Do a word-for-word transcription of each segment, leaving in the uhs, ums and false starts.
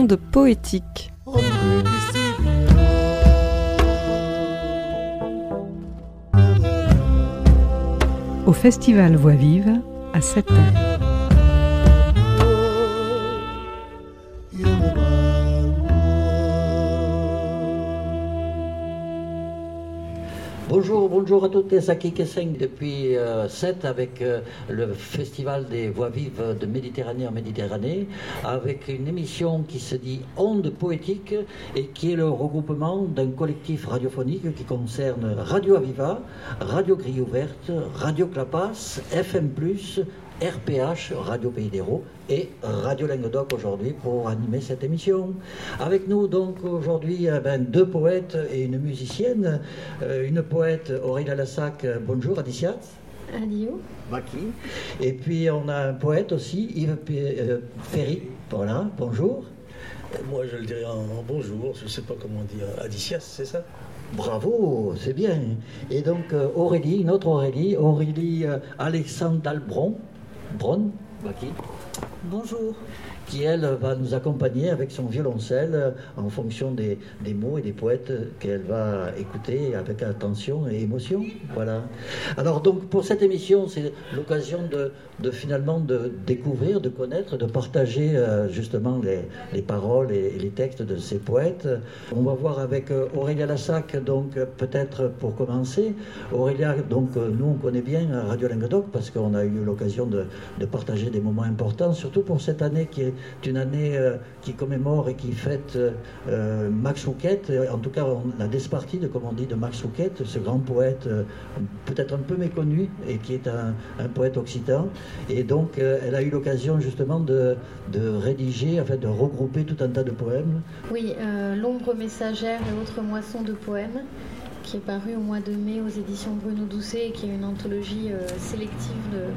Ondes poétiques. Au Festival Voix Vive à Sète. Bonjour, bonjour à toutes les Saki Kesseng depuis euh, Sète avec euh, le Festival des Voix Vives de Méditerranée en Méditerranée, avec une émission qui se dit Ondes poétiques et qui est le regroupement d'un collectif radiophonique qui concerne Radio Aviva, Radio Grille Ouverte, Radio Clapas, F M plus, R P H, Radio Pays d'Hérault et Radio Languedoc aujourd'hui pour animer cette émission. Avec nous donc aujourd'hui eh ben, deux poètes et une musicienne. Euh, une poète Aurélia Lassac, bonjour Adicia. Adio. Maki. Et puis on a un poète aussi, Yves P- euh, Ferry, voilà, bonjour. Moi je le dirais en, en bonjour, je ne sais pas comment dire, Adicias, c'est ça? Bravo, c'est bien. Et donc euh, Aurélie, notre Aurélie, Aurélie euh, Alexandre Dalbron, Bron, Maki. Bonjour. Qui, elle, va nous accompagner avec son violoncelle en fonction des, des mots et des poètes qu'elle va écouter avec attention et émotion. Voilà. Alors, donc, pour cette émission, c'est l'occasion de, de finalement de découvrir, de connaître, de partager euh, justement les, les paroles et, et les textes de ces poètes. On va voir avec euh, Aurélia Lassac, donc, peut-être pour commencer. Aurélia, donc, euh, nous, on connaît bien Radio Languedoc parce qu'on a eu l'occasion de, de partager des moments importants, surtout pour cette année qui est une année euh, qui commémore et qui fête euh, Max Rouquette. En tout cas, on a des parties de, comme on dit, de Max Rouquette, ce grand poète euh, peut-être un peu méconnu et qui est un, un poète occitan. Et donc, euh, elle a eu l'occasion justement de, de rédiger, en fait, de regrouper tout un tas de poèmes. Oui, euh, L'ombre messagère et autres moissons de poèmes, qui est paru au mois de mai aux éditions Bruno Doucet et qui est une anthologie euh, sélective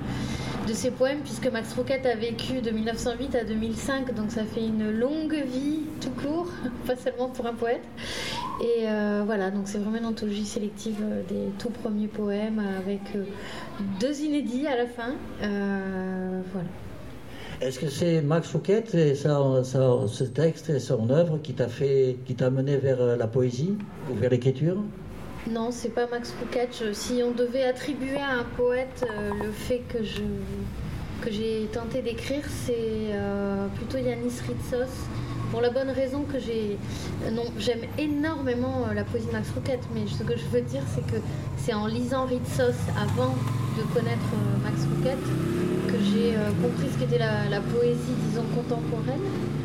de, de ses poèmes, puisque Max Rouquette a vécu de mille neuf cent huit à deux mille cinq, donc ça fait une longue vie tout court, pas seulement pour un poète. Et euh, voilà, donc c'est vraiment une anthologie sélective des tout premiers poèmes avec euh, deux inédits à la fin. Euh, voilà. Est-ce que c'est Max Rouquette et sa, sa, ce texte et son œuvre qui t'a fait, qui t'a mené vers la poésie ou vers l'écriture? Non, c'est pas Max Rouquette. Je, si on devait attribuer à un poète euh, le fait que je que j'ai tenté d'écrire, c'est euh, plutôt Yanis Ritsos. Pour la bonne raison que j'ai... Non, j'aime énormément euh, la poésie de Max Rouquette, mais ce que je veux dire, c'est que c'est en lisant Ritsos avant de connaître euh, Max Rouquette que j'ai euh, compris ce qu'était la, la poésie, disons, contemporaine.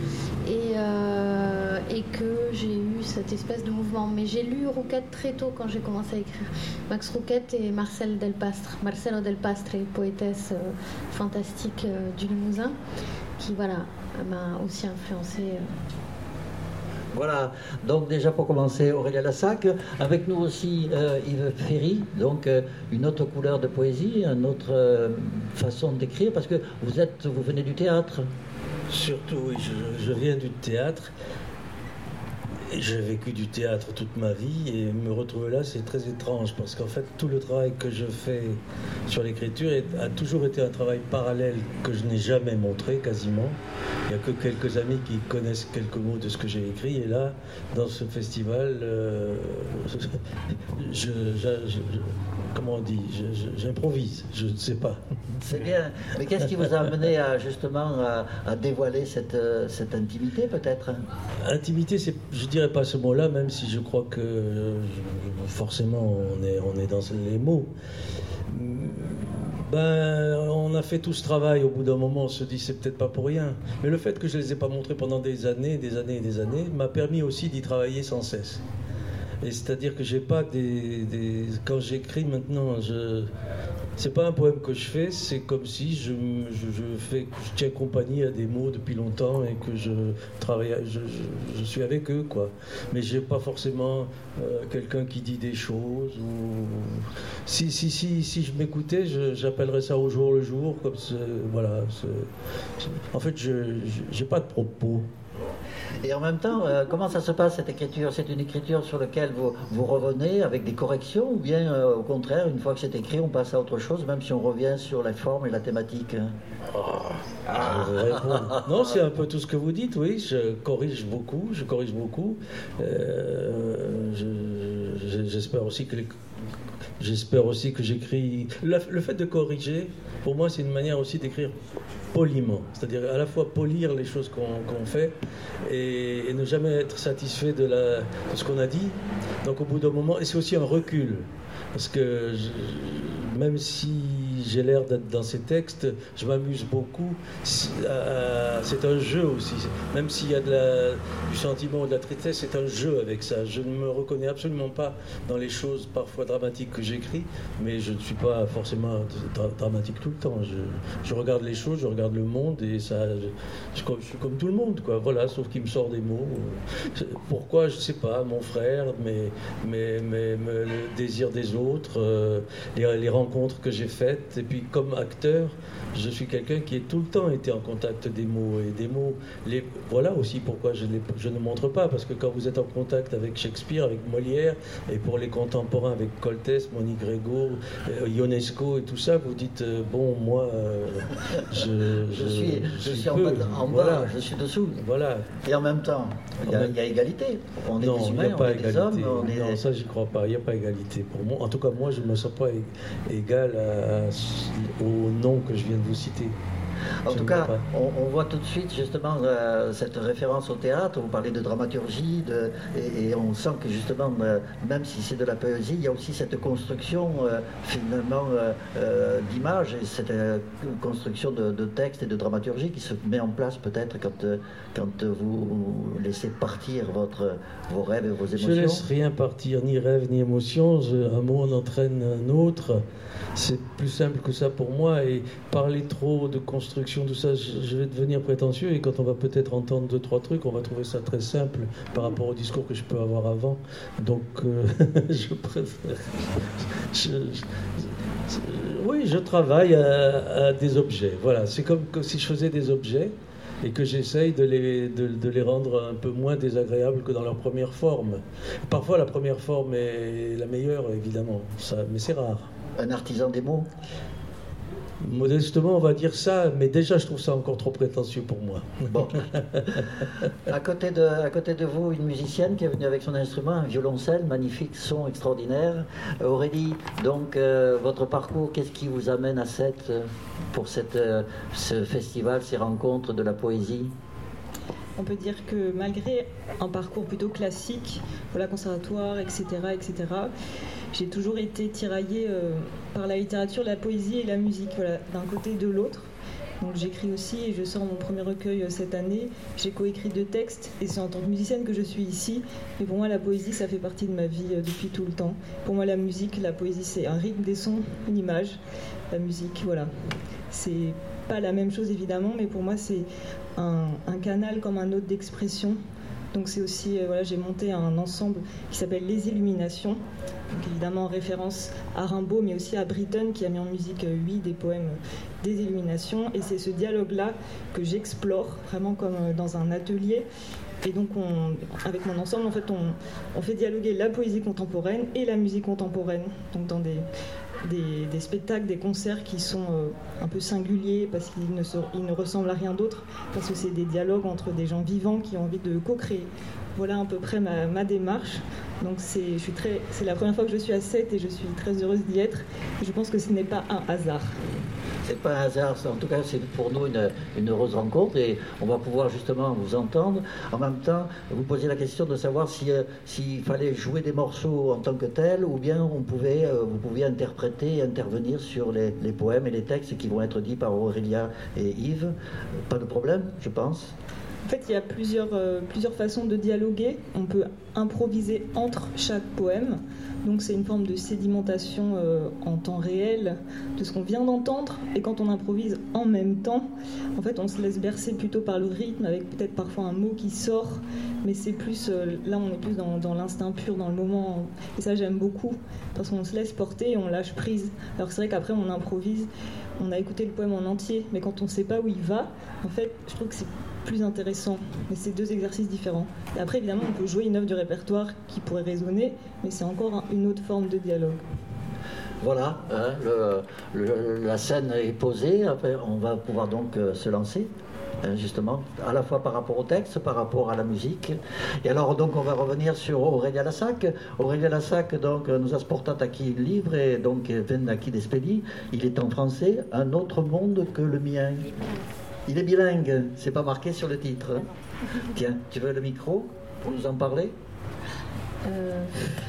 Et, euh, et que j'ai eu cette espèce de mouvement. Mais j'ai lu Rouquette très tôt quand j'ai commencé à écrire. Max Rouquette et Marcel Delpastre, Marcelo Delpastre, poétesse euh, fantastique euh, du Limousin, qui voilà, m'a aussi influencée. Euh. Voilà, donc déjà pour commencer, Aurélia Lassac, avec nous aussi euh, Yves Ferry, donc euh, une autre couleur de poésie, une autre euh, façon d'écrire, parce que vous êtes, vous venez du théâtre. Surtout, oui, je, je viens du théâtre. Et j'ai vécu du théâtre toute ma vie et me retrouver là, c'est très étrange parce qu'en fait, tout le travail que je fais sur l'écriture a toujours été un travail parallèle que je n'ai jamais montré quasiment. Il n'y a que quelques amis qui connaissent quelques mots de ce que j'ai écrit et là, dans ce festival, euh, je, je, je, je, comment on dit, je, je, j'improvise, je ne sais pas. C'est bien, mais qu'est-ce qui vous a amené à, justement à, à dévoiler cette, cette intimité peut-être? Intimité, c'est, je dirais pas ce mot-là, même si je crois que euh, forcément on est, on est dans les mots. Ben, on a fait tout ce travail, au bout d'un moment on se dit c'est peut-être pas pour rien. Mais le fait que je les ai pas montrés pendant des années, des années et des années, m'a permis aussi d'y travailler sans cesse. Et c'est-à-dire que j'ai pas des, des... Quand j'écris maintenant, je... c'est pas un poème que je fais, c'est comme si je, je, je, fais, je tiens compagnie à des mots depuis longtemps et que je travaille, je, je, je suis avec eux, quoi. Mais j'ai pas forcément euh, quelqu'un qui dit des choses. Ou... Si, si, si, si je m'écoutais, je, j'appellerais ça au jour le jour, comme c'est, voilà. C'est, c'est... En fait, je j'ai pas de propos. Et en même temps, euh, comment ça se passe cette écriture? C'est une écriture sur laquelle vous, vous revenez avec des corrections, ou bien euh, au contraire, une fois que c'est écrit, on passe à autre chose, même si on revient sur la forme et la thématique? Oh, ah. Non, c'est un peu tout ce que vous dites, oui. Je corrige beaucoup, je corrige beaucoup. Euh, je, je, j'espère aussi que les, j'espère aussi que j'écris. Le, le fait de corriger, pour moi, c'est une manière aussi d'écrire poliment, c'est-à-dire à la fois polir les choses qu'on, qu'on fait et, et ne jamais être satisfait de, la, de ce qu'on a dit. Donc au bout d'un moment, et c'est aussi un recul, parce que je, même si j'ai l'air d'être dans ces textes, je m'amuse beaucoup. C'est un jeu aussi. Même s'il y a de la, du sentiment ou de la tristesse, c'est un jeu avec ça. Je ne me reconnais absolument pas dans les choses parfois dramatiques que j'écris, mais je ne suis pas forcément dra- dramatique tout le temps. Je, je regarde les choses, je regarde le monde et ça, je, je, je suis comme tout le monde, quoi. Voilà, sauf qu'il me sort des mots. Pourquoi, je ne sais pas. Mon frère, mes, mes, mes, mes, le désir des autres, euh, les, les rencontres que j'ai faites. Et puis comme acteur, je suis quelqu'un qui a tout le temps été en contact des mots. Et des mots, les, voilà aussi pourquoi je, les, je ne montre pas, parce que quand vous êtes en contact avec Shakespeare, avec Molière, et pour les contemporains avec Coltès, Monique Grégo, euh, Ionesco et tout ça, vous dites, euh, bon, moi, euh, je, je, je suis, je je suis en, peux, bas, en voilà. bas, je suis dessous. Voilà. Et en même temps, il y a, il y a égalité. On est non, des humains, il n'y a pas on est égalité. des hommes. On est... Non, ça, j'y crois pas. Il n'y a pas égalité pour moi. En tout cas, moi, je ne me sens pas égal à, à, au nom que je viens de vous citer. En tout cas, on, on voit tout de suite justement euh, cette référence au théâtre. Vous parlez de dramaturgie, de, et, et on sent que justement, euh, même si c'est de la poésie, il y a aussi cette construction euh, finalement euh, euh, d'image et cette euh, construction de, de texte et de dramaturgie qui se met en place peut-être quand, euh, quand vous laissez partir votre, vos rêves et vos émotions. Je laisse rien partir, ni rêve ni émotion. Je, un mot en entraîne un autre. C'est plus simple que ça pour moi, et parler trop de construction, tout ça, je, je vais devenir prétentieux, et quand on va peut-être entendre deux, trois trucs, on va trouver ça très simple par rapport au discours que je peux avoir avant. Donc, euh, je préfère... Je, je, je, oui, je travaille à, à des objets. Voilà, c'est comme, comme si je faisais des objets et que j'essaye de les, de, de les rendre un peu moins désagréables que dans leur première forme. Parfois, la première forme est la meilleure, évidemment, ça, mais c'est rare. Un artisan des mots? Modestement, on va dire ça, mais déjà, je trouve ça encore trop prétentieux pour moi. Bon. À côté de, à côté de vous, une musicienne qui est venue avec son instrument, un violoncelle, magnifique, son extraordinaire. Aurélie, donc, euh, votre parcours, qu'est-ce qui vous amène à cette, pour cette, euh, ce festival, ces rencontres de la poésie? On peut dire que malgré un parcours plutôt classique, voilà, conservatoire, et cetera, et cetera, j'ai toujours été tiraillée euh, par la littérature, la poésie et la musique, voilà, d'un côté et de l'autre. Donc j'écris aussi et je sors mon premier recueil cette année. J'ai coécrit deux textes et c'est en tant que musicienne que je suis ici. Mais pour moi, la poésie, ça fait partie de ma vie euh, depuis tout le temps. Pour moi, la musique, la poésie, c'est un rythme, des sons, une image. La musique, voilà. C'est pas la même chose évidemment, mais pour moi, c'est un, un canal comme un autre d'expression. Donc c'est aussi, euh, voilà, j'ai monté un ensemble qui s'appelle Les Illuminations, donc évidemment en référence à Rimbaud, mais aussi à Britten qui a mis en musique euh, huit des poèmes euh, des Illuminations. Et c'est ce dialogue-là que j'explore vraiment comme euh, dans un atelier. Et donc on, avec mon ensemble, en fait, on, on fait dialoguer la poésie contemporaine et la musique contemporaine, donc dans des Des, des spectacles, des concerts qui sont euh, un peu singuliers parce qu'ils ne, se, ils ne ressemblent à rien d'autre, parce que c'est des dialogues entre des gens vivants qui ont envie de co-créer. Voilà à peu près ma, ma démarche. Donc c'est, je suis très, c'est la première fois que je suis à Sète et je suis très heureuse d'y être. Et je pense que ce n'est pas un hasard. C'est pas un hasard, en tout cas c'est pour nous une, une heureuse rencontre et on va pouvoir justement vous entendre. En même temps, vous posez la question de savoir si, euh, s'il fallait jouer des morceaux en tant que tels ou bien on pouvait, euh, vous pouviez interpréter et intervenir sur les, les poèmes et les textes qui vont être dits par Aurélia et Yves. Pas de problème, je pense. En fait, il y a plusieurs, euh, plusieurs façons de dialoguer. On peut improviser entre chaque poème. Donc c'est une forme de sédimentation euh, en temps réel de ce qu'on vient d'entendre. Et quand on improvise en même temps, en fait, on se laisse bercer plutôt par le rythme, avec peut-être parfois un mot qui sort. Mais c'est plus, euh, là on est plus dans, dans l'instinct pur, dans le moment. Et ça j'aime beaucoup, parce qu'on se laisse porter et on lâche prise. Alors c'est vrai qu'après on improvise, on a écouté le poème en entier, mais quand on ne sait pas où il va, en fait, je trouve que c'est plus intéressant. Mais c'est deux exercices différents. Et après, évidemment, on peut jouer une œuvre du répertoire qui pourrait résonner, mais c'est encore une autre forme de dialogue. Voilà, hein, le, le, la scène est posée, après on va pouvoir donc euh, se lancer, hein, justement, à la fois par rapport au texte, par rapport à la musique. Et alors donc on va revenir sur Aurélia Lassac. Aurélia Lassac donc nous a sportat aquí un livre, et donc ven aquí d'Espedi. Il est en français, Un autre monde que le mien. Il est bilingue, c'est pas marqué sur le titre. Hein. Tiens, tu veux le micro pour nous en parler? Euh...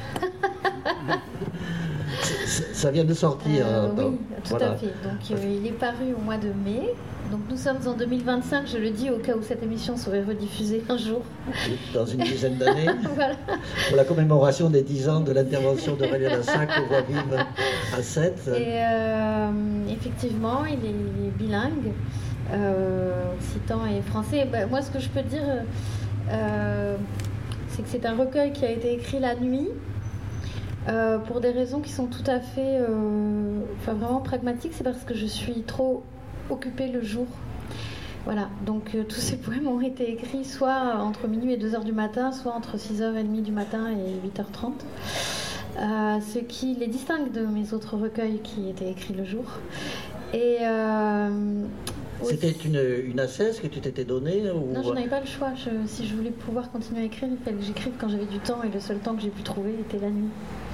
Ça vient de sortir. Euh, donc, oui, tout voilà. à fait. Donc euh, il est paru au mois de mai. Donc nous sommes en deux mille vingt-cinq, je le dis au cas où cette émission serait rediffusée un jour. Dans une dizaine d'années. Voilà. Pour la commémoration des dix ans de l'intervention d'Aurélia Lassac aux Voix Vives à Sète. Et euh, effectivement, il est, il est bilingue, euh, occitan et français. Ben, moi, ce que je peux dire, euh, c'est que c'est un recueil qui a été écrit la nuit. Euh, pour des raisons qui sont tout à fait, euh, enfin vraiment pragmatiques, c'est parce que je suis trop occupée le jour. Voilà, donc euh, tous ces poèmes ont été écrits soit entre minuit et deux heures du matin, soit entre six heures trente du matin et huit heures trente. Euh, ce qui les distingue de mes autres recueils qui étaient écrits le jour. Et euh, C'était une, une assesse que tu t'étais donnée ou... Non, je n'avais pas le choix. Je, si je voulais pouvoir continuer à écrire, il fallait que j'écrive quand j'avais du temps, et le seul temps que j'ai pu trouver était la nuit.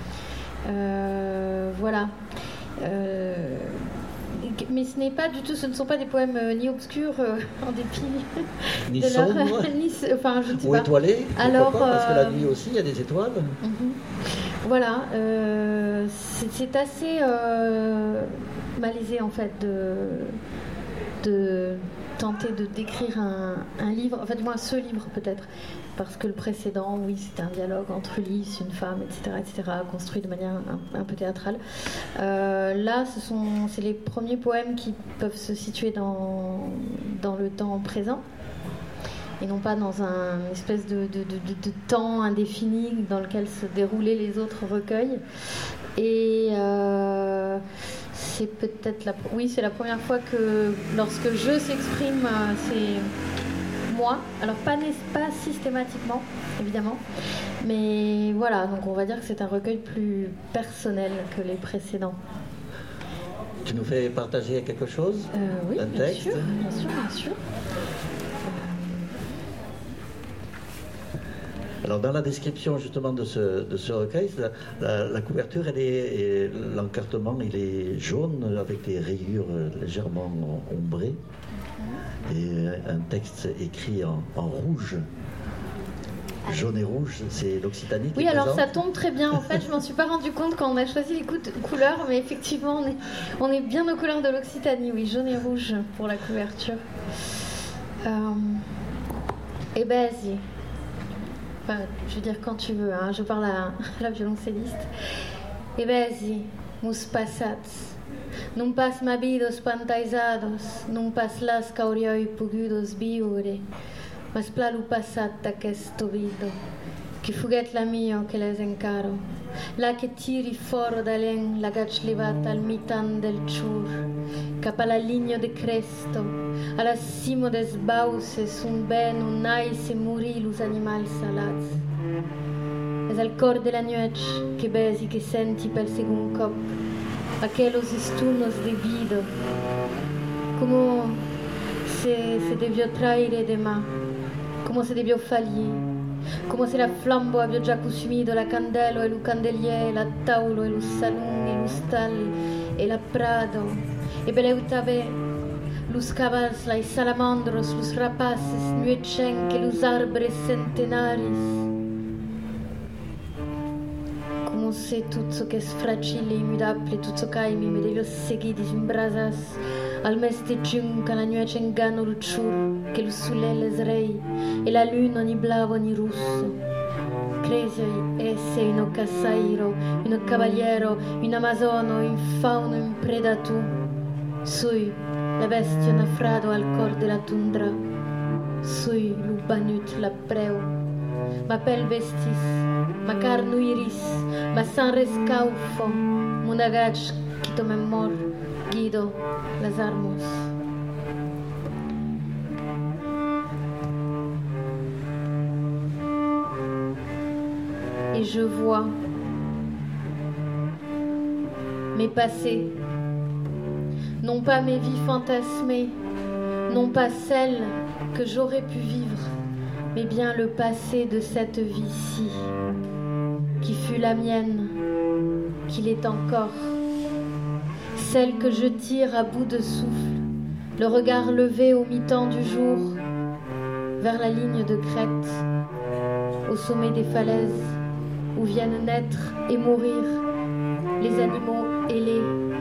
Euh, voilà. Euh, mais ce n'est pas du tout, ce ne sont pas des poèmes euh, ni obscurs, euh, en dépit ni de leur, sombres, ni, enfin, je ne sais ou pas. étoilés. Alors, pas, parce que la euh, nuit aussi, il y a des étoiles. Mm-hmm. Voilà, euh, c'est, c'est assez euh, malaisé en fait de, de tenter de décrire un, un livre, en fait, moi, ce livre peut-être. Parce que le précédent, oui, c'était un dialogue entre Lys, une femme, et cetera, et cetera, construit de manière un, un peu théâtrale. Euh, là, ce sont, c'est les premiers poèmes qui peuvent se situer dans, dans le temps présent, et non pas dans un espèce de, de, de, de temps indéfini dans lequel se déroulaient les autres recueils. Et euh, c'est peut-être la, oui, c'est la première fois que, lorsque je s'exprime, c'est moi, alors pas, pas systématiquement, évidemment, mais voilà, donc on va dire que c'est un recueil plus personnel que les précédents. Tu nous fais partager quelque chose? euh, Oui, un bien texte sûr, bien sûr, bien sûr. Alors dans la description justement de ce, de ce recueil, la, la, la couverture, elle est, et l'encartement, il est jaune avec des rayures légèrement ombrées. Et un texte écrit en, en rouge, jaune et rouge, c'est l'Occitanie qui Oui, est alors présente. ça tombe très bien. En fait, je m'en suis pas rendu compte quand on a choisi les cou- couleurs, mais effectivement, on est, on est bien aux couleurs de l'Occitanie, oui, jaune et rouge pour la couverture. Euh, et ben, si. Enfin, je veux dire quand tu veux, hein, je parle à, à la violoncelliste. E besi, mus passats, non pas mabidos pantaisados, non pas las caurioi pugudos biure, mas plalu passat aquesto vido, que fuget la mio che les encaro, la che tiri foro d'alen la gac levata al mitan del ciur, cap alla ligno de cresto, alla simo des bauses un ben un nais e murilus animal salats. Es al cor de la nuec que besi que senti pel segun cop, aquellos esturnos de vida, como se, se debió traire de ma, como se debió fallir, como se la flambo abbia già consumido la candelo e lo candelier, la taulo e lo salon e lo stal e la prado, e beleutabe, los cabals, la salamandros, los rapaces, nuecen que los arbres centenaris, como se tutto che è fragile e immutable, tutto caimi, me devo seguire in brasas, al mes de giunca la nuece ingano lucciur, che lo sulle rei, e la luna ni blavo ni russo. Cresei esse in cassairo, in cavaliero, in amazono, in fauno, in predatu. Sui, la bestia naufrado al cor della tundra, sui l'ubanut la preu, ma pel vestis, ma carnu iris, ma san rescaufo, munagac quito memor, guido las armos. et je vois mes passés, non pas mes vies fantasmées, non pas celles que j'aurais pu vivre, mais bien le passé de cette vie-ci, qui fut la mienne, qui l'est encore, celle que je tire à bout de souffle, le regard levé au mi-temps du jour, vers la ligne de crête, au sommet des falaises, où viennent naître et mourir les animaux ailés.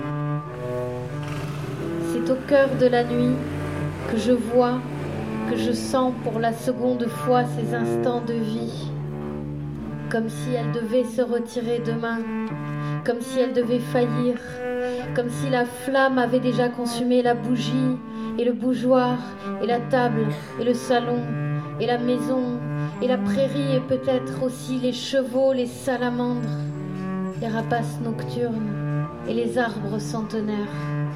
C'est au cœur de la nuit que je vois, que je sens pour la seconde fois ces instants de vie, comme si elle devait se retirer demain, comme si elle devait faillir, comme si la flamme avait déjà consumé la bougie et le bougeoir et la table et le salon et la maison et la prairie et peut-être aussi les chevaux, les salamandres, les rapaces nocturnes et les arbres centenaires.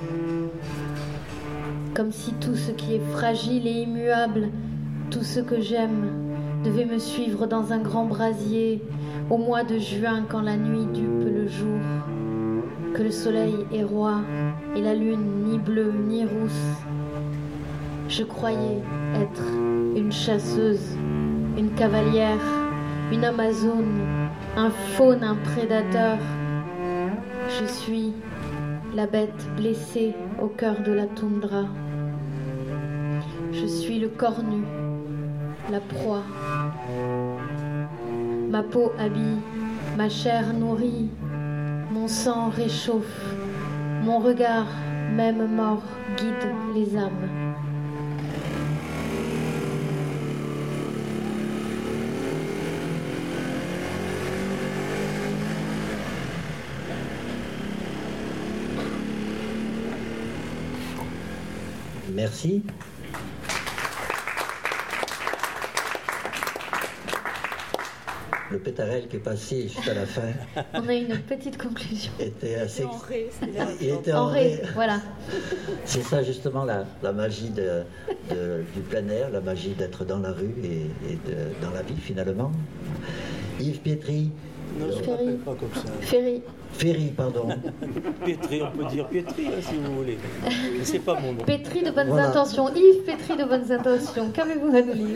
Comme si tout ce qui est fragile et immuable, tout ce que j'aime, devait me suivre dans un grand brasier au mois de juin quand la nuit dupe le jour, que le soleil est roi et la lune ni bleue ni rousse. Je croyais être une chasseuse, une cavalière, une amazone, un faune, un prédateur. Je suis la bête blessée au cœur de la toundra. Je suis le corps nu, la proie. Ma peau habille, ma chair nourrit, mon sang réchauffe, mon regard, même mort, guide les âmes. Merci. Le pétarel qui est passé jusqu'à la fin. On a une petite conclusion. Était assez. En ré, Il était En en ré, ré. voilà. C'est ça justement la, la magie de, de- du plein air, la magie d'être dans la rue et, et de- dans la vie finalement. Yves Pietri, Non, je ne Ferry. m'appelle pas comme ça. Ferry, Ferry, pardon. Pétri, on peut dire Pietri hein, si vous voulez. Mais c'est pas mon nom. pétri de bonnes Voilà. intentions. Yves pétri de bonnes intentions. Qu'avez-vous à nous dire?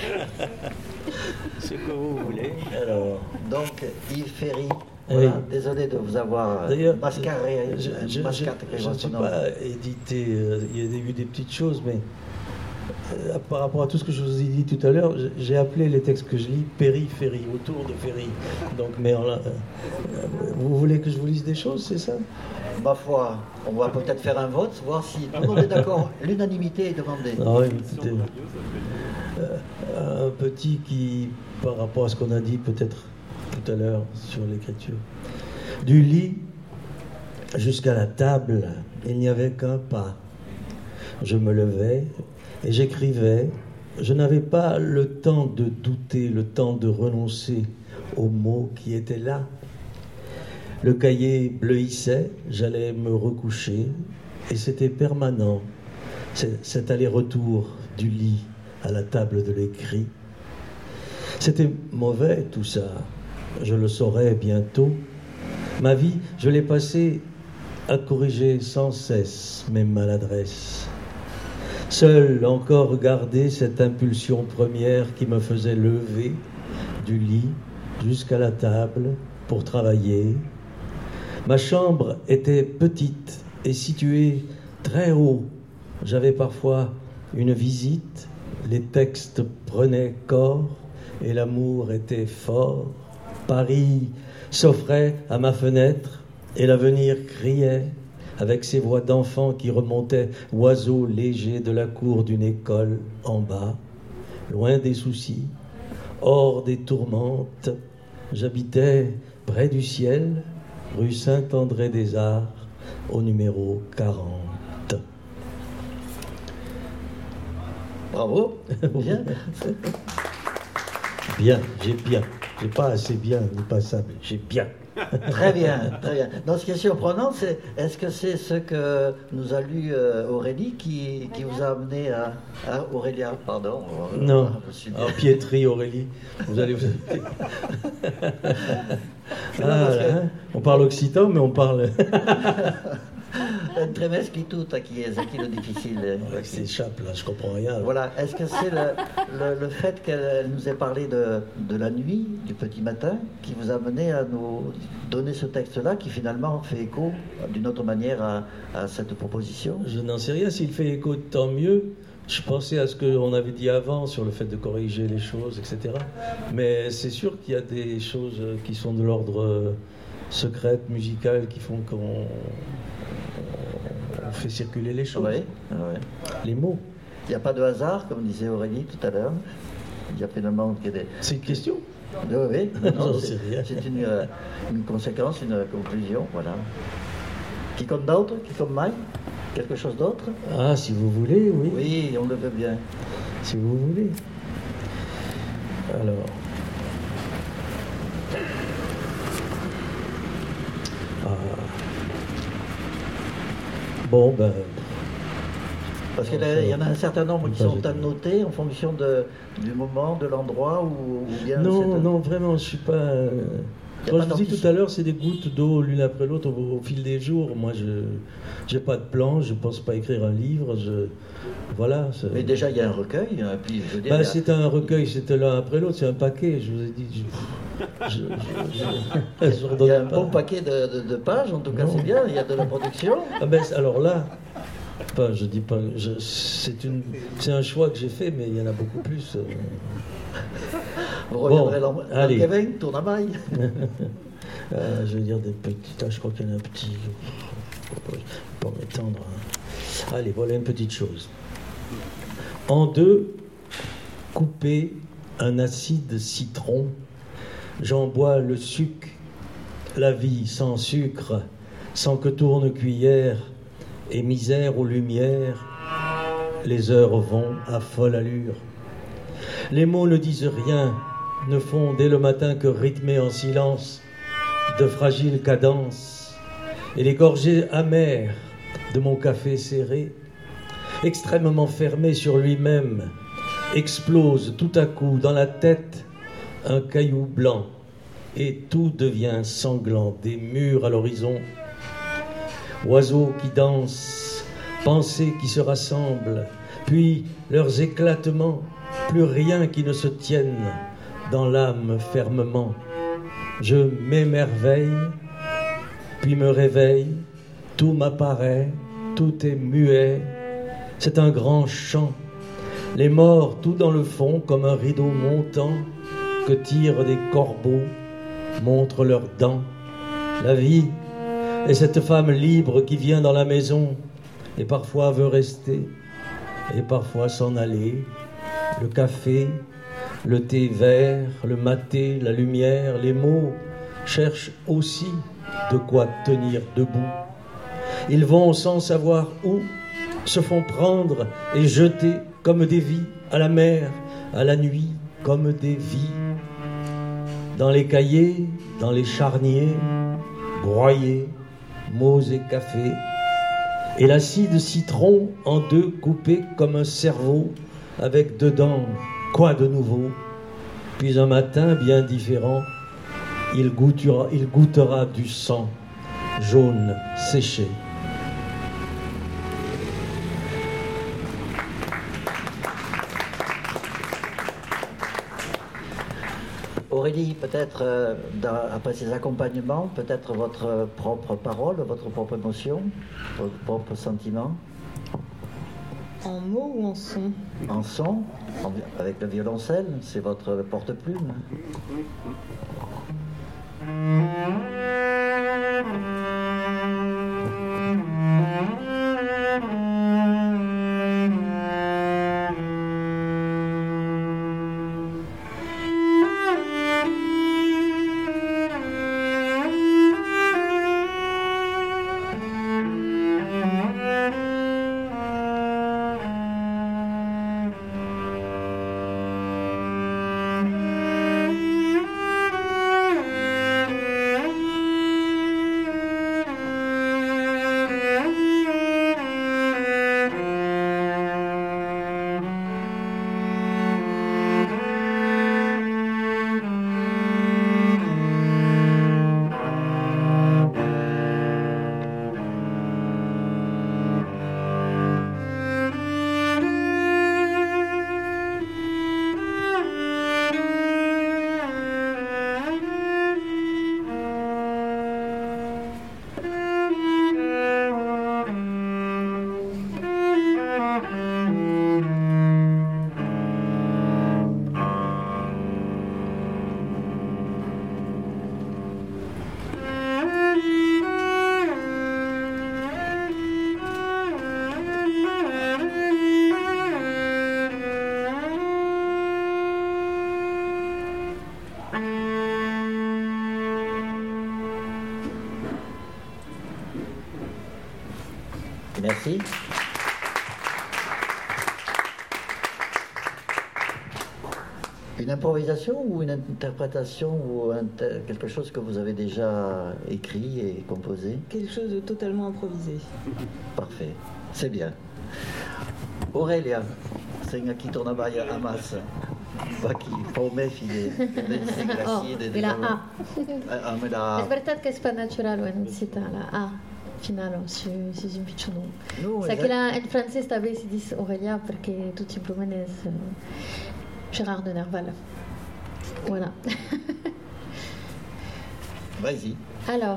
C'est que vous voulez. Alors, donc Yves Ferry, voilà, Oui. désolé de vous avoir D'ailleurs, mascaré, je je- je- mascaré je ne suis pas édité, euh, il y a eu des petites choses, mais euh, par rapport à tout ce que je vous ai dit tout à l'heure, j- j'ai appelé les textes que je lis périphérie, autour de Ferry. Donc, mais en, euh, euh, vous voulez que je vous lise des choses, c'est ça? Ma foi, on va peut-être faire un vote, voir si tout le monde est d'accord. L'unanimité est demandée. Ah oui, écoutez, euh, un petit qui, par rapport à ce qu'on a dit peut-être tout à l'heure sur l'écriture, du lit jusqu'à la table, il n'y avait qu'un pas. Je me levais et j'écrivais. Je n'avais pas le temps de douter, le temps de renoncer aux mots qui étaient là. Le cahier bleuissait, j'allais me recoucher et c'était permanent, c'est- cet aller-retour du lit à la table de l'écrit. C'était mauvais tout ça, je le saurais bientôt. Ma vie, je l'ai passée à corriger sans cesse mes maladresses. Seul encore garder cette impulsion première qui me faisait lever du lit jusqu'à la table pour travailler. Ma chambre était petite et située très haut. J'avais parfois une visite, les textes prenaient corps et l'amour était fort. Paris s'offrait à ma fenêtre et l'avenir criait avec ses voix d'enfants qui remontaient, oiseaux légers de la cour d'une école en bas, loin des soucis, hors des tourmentes. J'habitais près du ciel, rue Saint-André-des-Arts, au numéro quarante. Bravo. Bien. Bien, j'ai bien. J'ai pas assez bien, ni pas ça, mais j'ai bien. Très bien, très bien. Donc, ce qui est surprenant, c'est est-ce que c'est ce que nous a lu euh, Aurélie qui, qui vous a amené à, à Aurélia, pardon. Non, je suis en piétrie, Aurélie. Vous allez vous. Ah, là, hein, on parle occitan, mais on parle. Très qui tout, qui est qui le difficile. Ouais, s'échappe là, je comprends rien. Voilà, est-ce que c'est le, le, le fait qu'elle nous ait parlé de, de la nuit, du petit matin, qui vous a amené à nous donner ce texte-là, qui finalement fait écho d'une autre manière à, à cette proposition? Je n'en sais rien, s'il fait écho, tant mieux. Je pensais à ce qu'on avait dit avant sur le fait de corriger les choses, et cetera. Mais c'est sûr qu'il y a des choses qui sont de l'ordre secret, musical, qui font qu'on on fait circuler les choses. Oui, oui. Les mots. Il n'y a pas de hasard, comme disait Aurélie tout à l'heure. Il y a finalement des... C'est une question? Oui, oui. Non, non, c'est, rien. c'est une, une conséquence, une conclusion, voilà. Qui compte d'autre? Qui compte Mike? Quelque chose d'autre? Ah, si vous voulez, oui. Oui, on le veut bien. Si vous voulez. Alors. Ah. Bon, ben. Parce qu'il y en a un certain nombre qui sont annotés en fonction de, du moment, de l'endroit ou, ou bien... Non, un... non, vraiment, je suis pas... Quand je dis tout à l'heure, c'est des gouttes d'eau l'une après l'autre au, au fil des jours. Moi, je n'ai pas de plan, je ne pense pas écrire un livre. Je, voilà. C'est... Mais déjà, il y a un recueil. Hein, puis, je veux dire, ben, a... C'est un recueil, c'était l'un après l'autre, c'est un paquet. Je vous ai dit. Je, je, je, je, je il y a un pas. bon paquet de, de, de pages, en tout cas, non. C'est bien. Il y a de la production. Ah ben, alors là, pas, je dis pas. Je, c'est, une, c'est un choix que j'ai fait, mais il y en a beaucoup plus. Euh... Vous reviendrez bon, dans le Kevin, tourne à maille. euh, je vais dire des petits. Ah, je crois qu'il y en a un petit. Je ne vais pas m'étendre. Hein. Allez, voilà une petite chose. En deux, couper un acide citron. J'en bois le suc. La vie sans sucre, sans que tourne cuillère, et misère aux lumières. Les heures vont à folle allure. Les mots ne disent rien, ne font dès le matin que rythmer en silence de fragiles cadences, et les gorgées amères de mon café serré, extrêmement fermé sur lui-même, explose tout à coup dans la tête un caillou blanc, et tout devient sanglant, des murs à l'horizon. Oiseaux qui dansent, pensées qui se rassemblent, puis leurs éclatements, plus rien qui ne se tienne dans l'âme fermement. Je m'émerveille, puis me réveille, tout m'apparaît, tout est muet. C'est un grand chant, les morts tout dans le fond comme un rideau montant que tirent des corbeaux, montrent leurs dents. La vie est cette femme libre qui vient dans la maison et parfois veut rester et parfois s'en aller. Le café, le thé vert, le maté, la lumière, les mots cherchent aussi de quoi tenir debout. Ils vont sans savoir où, se font prendre et jeter comme des vies à la mer, à la nuit comme des vies. Dans les cahiers, dans les charniers, broyés, mots et café, et l'acide citron en deux coupé comme un cerveau, avec dedans quoi de nouveau. Puis un matin bien différent, il goûtera, il goûtera du sang jaune séché. Aurélie, peut-être, euh, après ces accompagnements, peut-être votre propre parole, votre propre émotion, votre propre sentiment? En mots ou en son? En son, en, avec le violoncelle, c'est votre porte-plume. Merci. Une improvisation ou une interprétation ou un te- quelque chose que vous avez déjà écrit et composé? Quelque chose de totalement improvisé. Parfait, c'est bien. Aurélia, senga chi tornava a massa. Baki, pa me fide, Oh, de la A. Ah, me la És veritat que és pas natural o enunciat la A final su, su un pitjor nom. No, Sa que la, en francès també si dius Aurélia perquè tout simplement és uh, Gérard de Nerval. Voilà. Vas-y, Alors,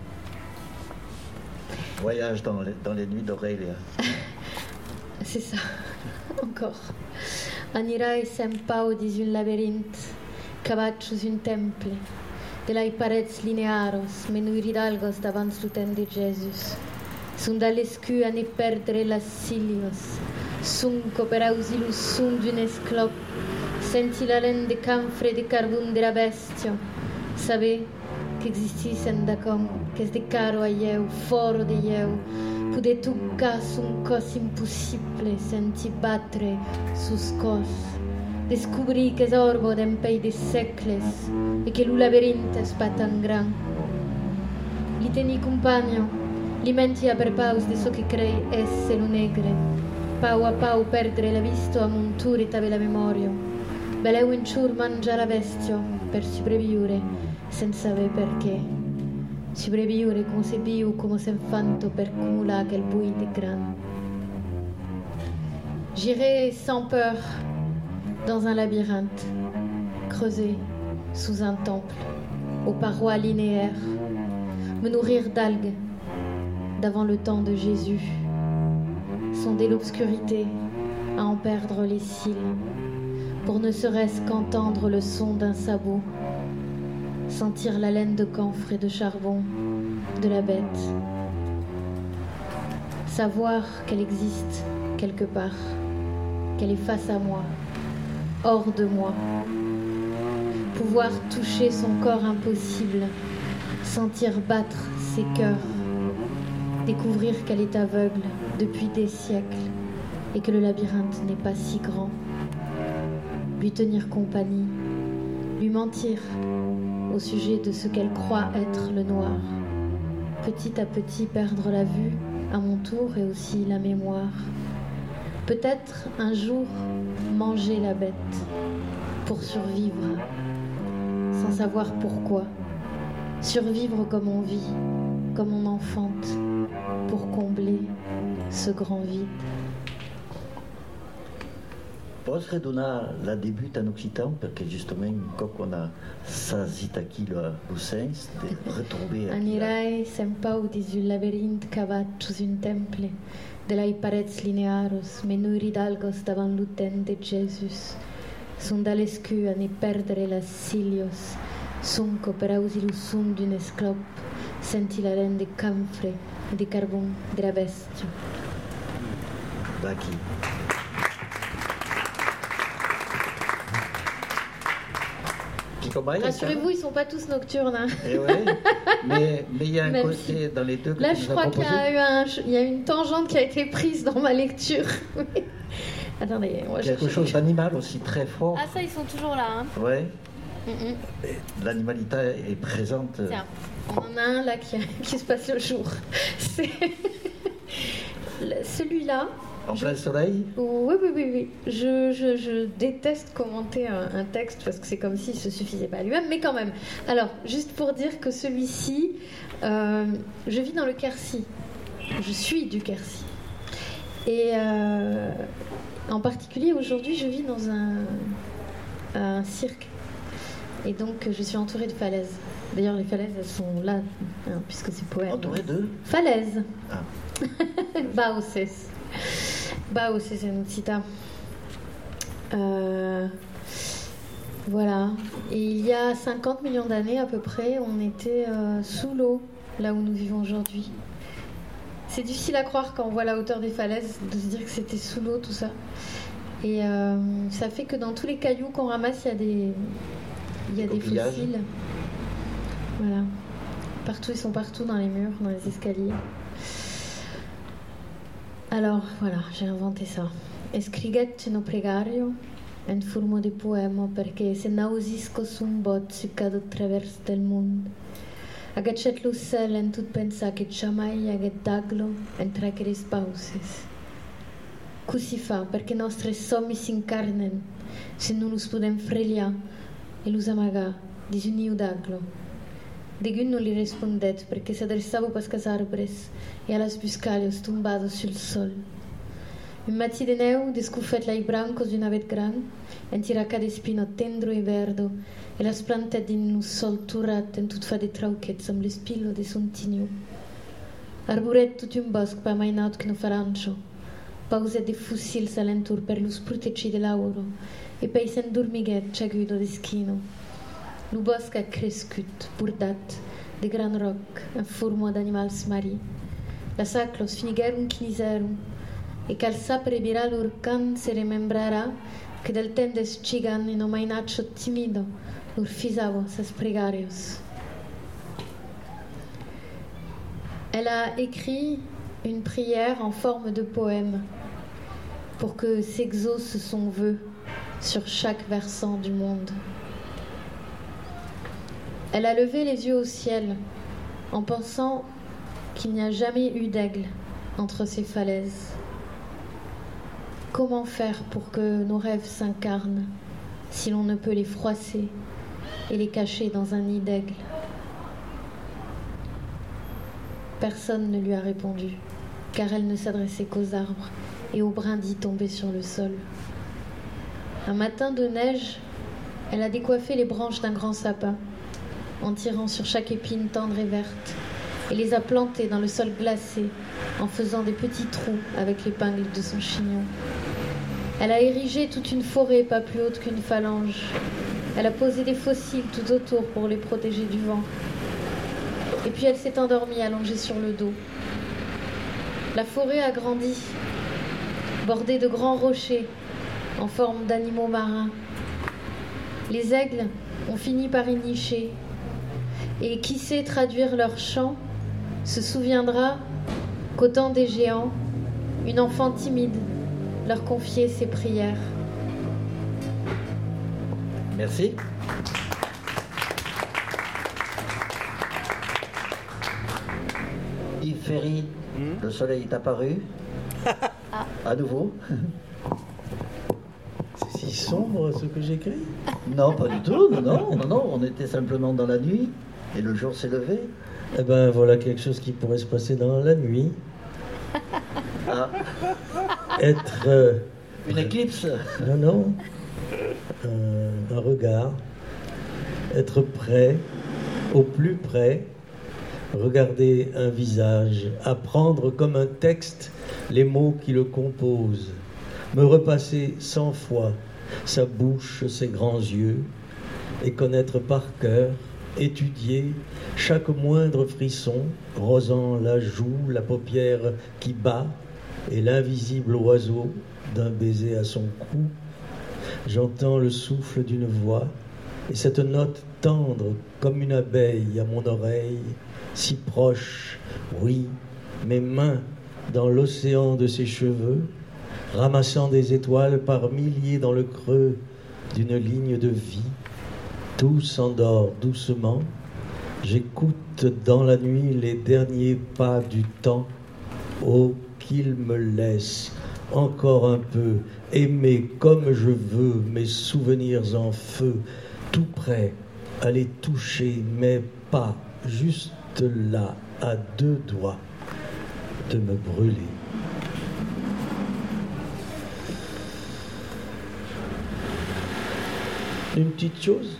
voyage dans les, dans les nuits d'Aurélia. c'est ça. Encore. Anirai sem pau dins un labirint, cavat sus un temple, de lai parets linearos, menui hidalgos davant l'utent de Jesus. Sunt a l'escu a ne perdre las cilios, sunco per ausilus sun d'un esclop, senti la len de camfre de carbon de la bestio, saber qu'existissent d'acom, qu'es de caro a ieu, foro de ieu, pude tocar un cos impossible, senti batre sus cos, descobrir qu'es orbo d'un pays de secles e que lo labirint es pas tan gran. Li teni compagno, li mentia per paus de so que crei esse lo negre, pau a pau perdre la visto a montur et ave la memoria. Beleu in ciur mangia la bestio per sopravvivere senza saber perché. Sopravvivere come se viu, come se infanto per cumular quel bruit de gran. J'irai sans peur dans un labyrinthe, creusé sous un temple, aux parois linéaires, me nourrir d'algues d'avant le temps de Jésus, sonder l'obscurité à en perdre les cils, pour ne serait-ce qu'entendre le son d'un sabot, sentir la laine de camphre et de charbon de la bête, savoir qu'elle existe quelque part, qu'elle est face à moi, hors de moi, pouvoir toucher son corps impossible, sentir battre ses cœurs, découvrir qu'elle est aveugle depuis des siècles et que le labyrinthe n'est pas si grand, lui tenir compagnie, lui mentir au sujet de ce qu'elle croit être le noir, petit à petit perdre la vue à mon tour et aussi la mémoire, peut-être un jour manger la bête pour survivre, sans savoir pourquoi, survivre comme on vit, comme on enfante, pour combler ce grand vide. Pots redonar la début en occitan perquè justament un cop qu'on a sasit aquí le, le sens de retrouver aquí, Anirai sem pau dins un labirint cavat sus un temple, de lai parets linearos, menui hidalgos davant l'utent de Jesus. Sunt a l'escu a ne perdre las cilios, sunco per ausilus sun d'un esclop, senti la laine de camfre e de carbon de la bestio. d'aquí. Rassurez-vous, ils sont pas tous nocturnes. Hein. Eh ouais, mais mais il y a un Même côté si- dans les deux que Là, tu je nous as crois qu'il y proposé. a eu un, il y a une tangente qui a été prise dans ma lecture. Attendez, on va Quelque chercher. chose d'animal aussi très fort. Ah ça, ils sont toujours là. Hein. Ouais, Mm-mm. l'animalité est présente. Tiens, on en a un là qui, qui se passe le jour. C'est Le- celui-là. En plein soleil. Oui, oui, oui, oui. Je, je, je déteste commenter un, un texte parce que c'est comme s'il se suffisait pas à lui-même, mais quand même. Alors, juste pour dire que celui-ci, euh, je vis dans le Quercy. Je suis du Quercy. Et euh, en particulier, aujourd'hui, je vis dans un, un cirque. Et donc, je suis entourée de falaises. D'ailleurs, les falaises, elles sont là, hein, puisque c'est poème. Entouré de. Falaises. Ah. Bauces. Bauces en Occitane. Euh, voilà. Et il y a cinquante millions d'années à peu près, on était euh, sous l'eau, là où nous vivons aujourd'hui. C'est difficile à croire quand on voit la hauteur des falaises, de se dire que c'était sous l'eau tout ça. Et euh, ça fait que dans tous les cailloux qu'on ramasse, il y a des, il y a des Coquillages. fossiles. Voilà. Partout, ils sont partout dans les murs, dans les escaliers. Alors voilà, j'ai inventé ça. Scrighet no pregario en forma di poema perché se nausisco su un bot si cado attraverso del mondo. Agacet l'ussel en tout pensa che jamais aget daglo en trecere spauses. Così fa perché nostre sommi si incarnen se non us podem frelia e l'us amaga disuniu daglo. Degun non li respondet perché si adressavo pascas arbres e alas buscalios tumbados sul sol. Un matí de neu descufet lai brancos d'un avet gran, en tiraca d'espino tendro e verdo, e las plantet din un sol turat en tot fa de trauquets amb l'espillo de son tigno. Arboret tot un bosc pa mai naut que no farancho, pauset de fussils alentur per lus protegi de l'auro, e peisen dormiguet ciagudo d'eschino. Lu bosc a crescut, burdat, de gran roc, en forma d'animals mari. La saclos finigerum quiniserum, e calza prebirà l'urcan se remembrarà che del tendes cigan in omainaccio timido lur fisavo ses pregarios. Elle a écrit une prière en forme de poème pour que s'exauce son vœu sur chaque versant du monde. Elle a levé les yeux au ciel en pensant qu'il n'y a jamais eu d'aigle entre ces falaises. Comment faire pour que nos rêves s'incarnent si l'on ne peut les froisser et les cacher dans un nid d'aigle? Personne ne lui a répondu, car elle ne s'adressait qu'aux arbres et aux brindilles tombées sur le sol. Un matin de neige, elle a décoiffé les branches d'un grand sapin, en tirant sur chaque épine tendre et verte, et les a plantées dans le sol glacé, en faisant des petits trous avec l'épingle de son chignon. Elle a érigé toute une forêt pas plus haute qu'une phalange. Elle a posé des fossiles tout autour pour les protéger du vent. Et puis elle s'est endormie allongée sur le dos. La forêt a grandi, bordée de grands rochers en forme d'animaux marins. Les aigles ont fini par y nicher. Et qui sait traduire leur chant se souviendra qu'au temps des géants, une enfant timide leur confiait ses prières. Merci. Yves Ferry, mmh. Le soleil est apparu. Ah. À nouveau. C'est si sombre ce que j'écris? Non, pas du tout. Non, non, non, non, on était simplement dans la nuit et le jour s'est levé. Eh ben voilà quelque chose qui pourrait se passer dans la nuit. Ah. Être... Euh, Une éclipse? Non, non. Euh, un regard. Être prêt, au plus près. Regarder un visage. Apprendre comme un texte les mots qui le composent. Me repasser cent fois sa bouche, ses grands yeux. Et connaître par cœur, étudier chaque moindre frisson, rosant la joue, la paupière qui bat, et l'invisible oiseau d'un baiser à son cou. J'entends le souffle d'une voix, et cette note tendre comme une abeille à mon oreille, si proche, oui, mes mains dans l'océan de ses cheveux, ramassant des étoiles par milliers dans le creux d'une ligne de vie. Tout s'endort doucement, j'écoute dans la nuit les derniers pas du temps. Oh, qu'il me laisse encore un peu aimer comme je veux mes souvenirs en feu, tout prêt à les toucher, mais pas juste là, à deux doigts de me brûler. Une petite chose.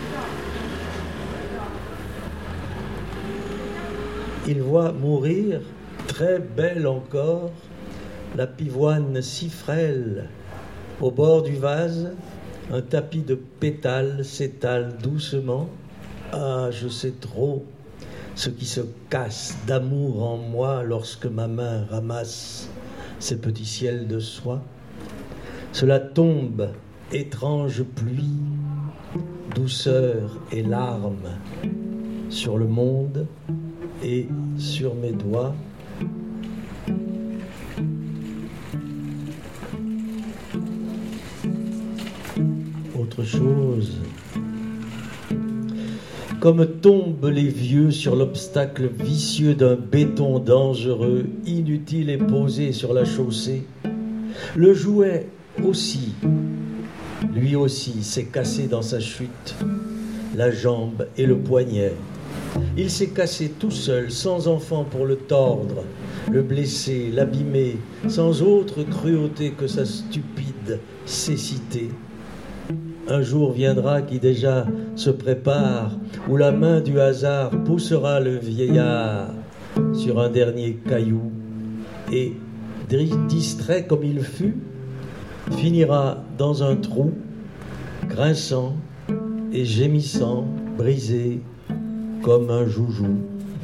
Il voit mourir, très belle encore, la pivoine si frêle. Au bord du vase, un tapis de pétales s'étale doucement. Ah, je sais trop ce qui se casse d'amour en moi lorsque ma main ramasse ces petits ciels de soie. Cela tombe, étrange pluie, douceur et larmes sur le monde et sur mes doigts. autre chose. Comme tombent les vieux sur l'obstacle vicieux d'un béton dangereux, inutile et posé sur la chaussée, le jouet aussi, lui aussi s'est cassé dans sa chute, la jambe et le poignet. Il s'est cassé tout seul, sans enfant pour le tordre, le blesser, l'abîmer, sans autre cruauté que sa stupide cécité. Un jour viendra qui déjà se prépare, où la main du hasard poussera le vieillard sur un dernier caillou, et, distrait comme il fut, finira dans un trou, grinçant et gémissant, brisé comme un joujou.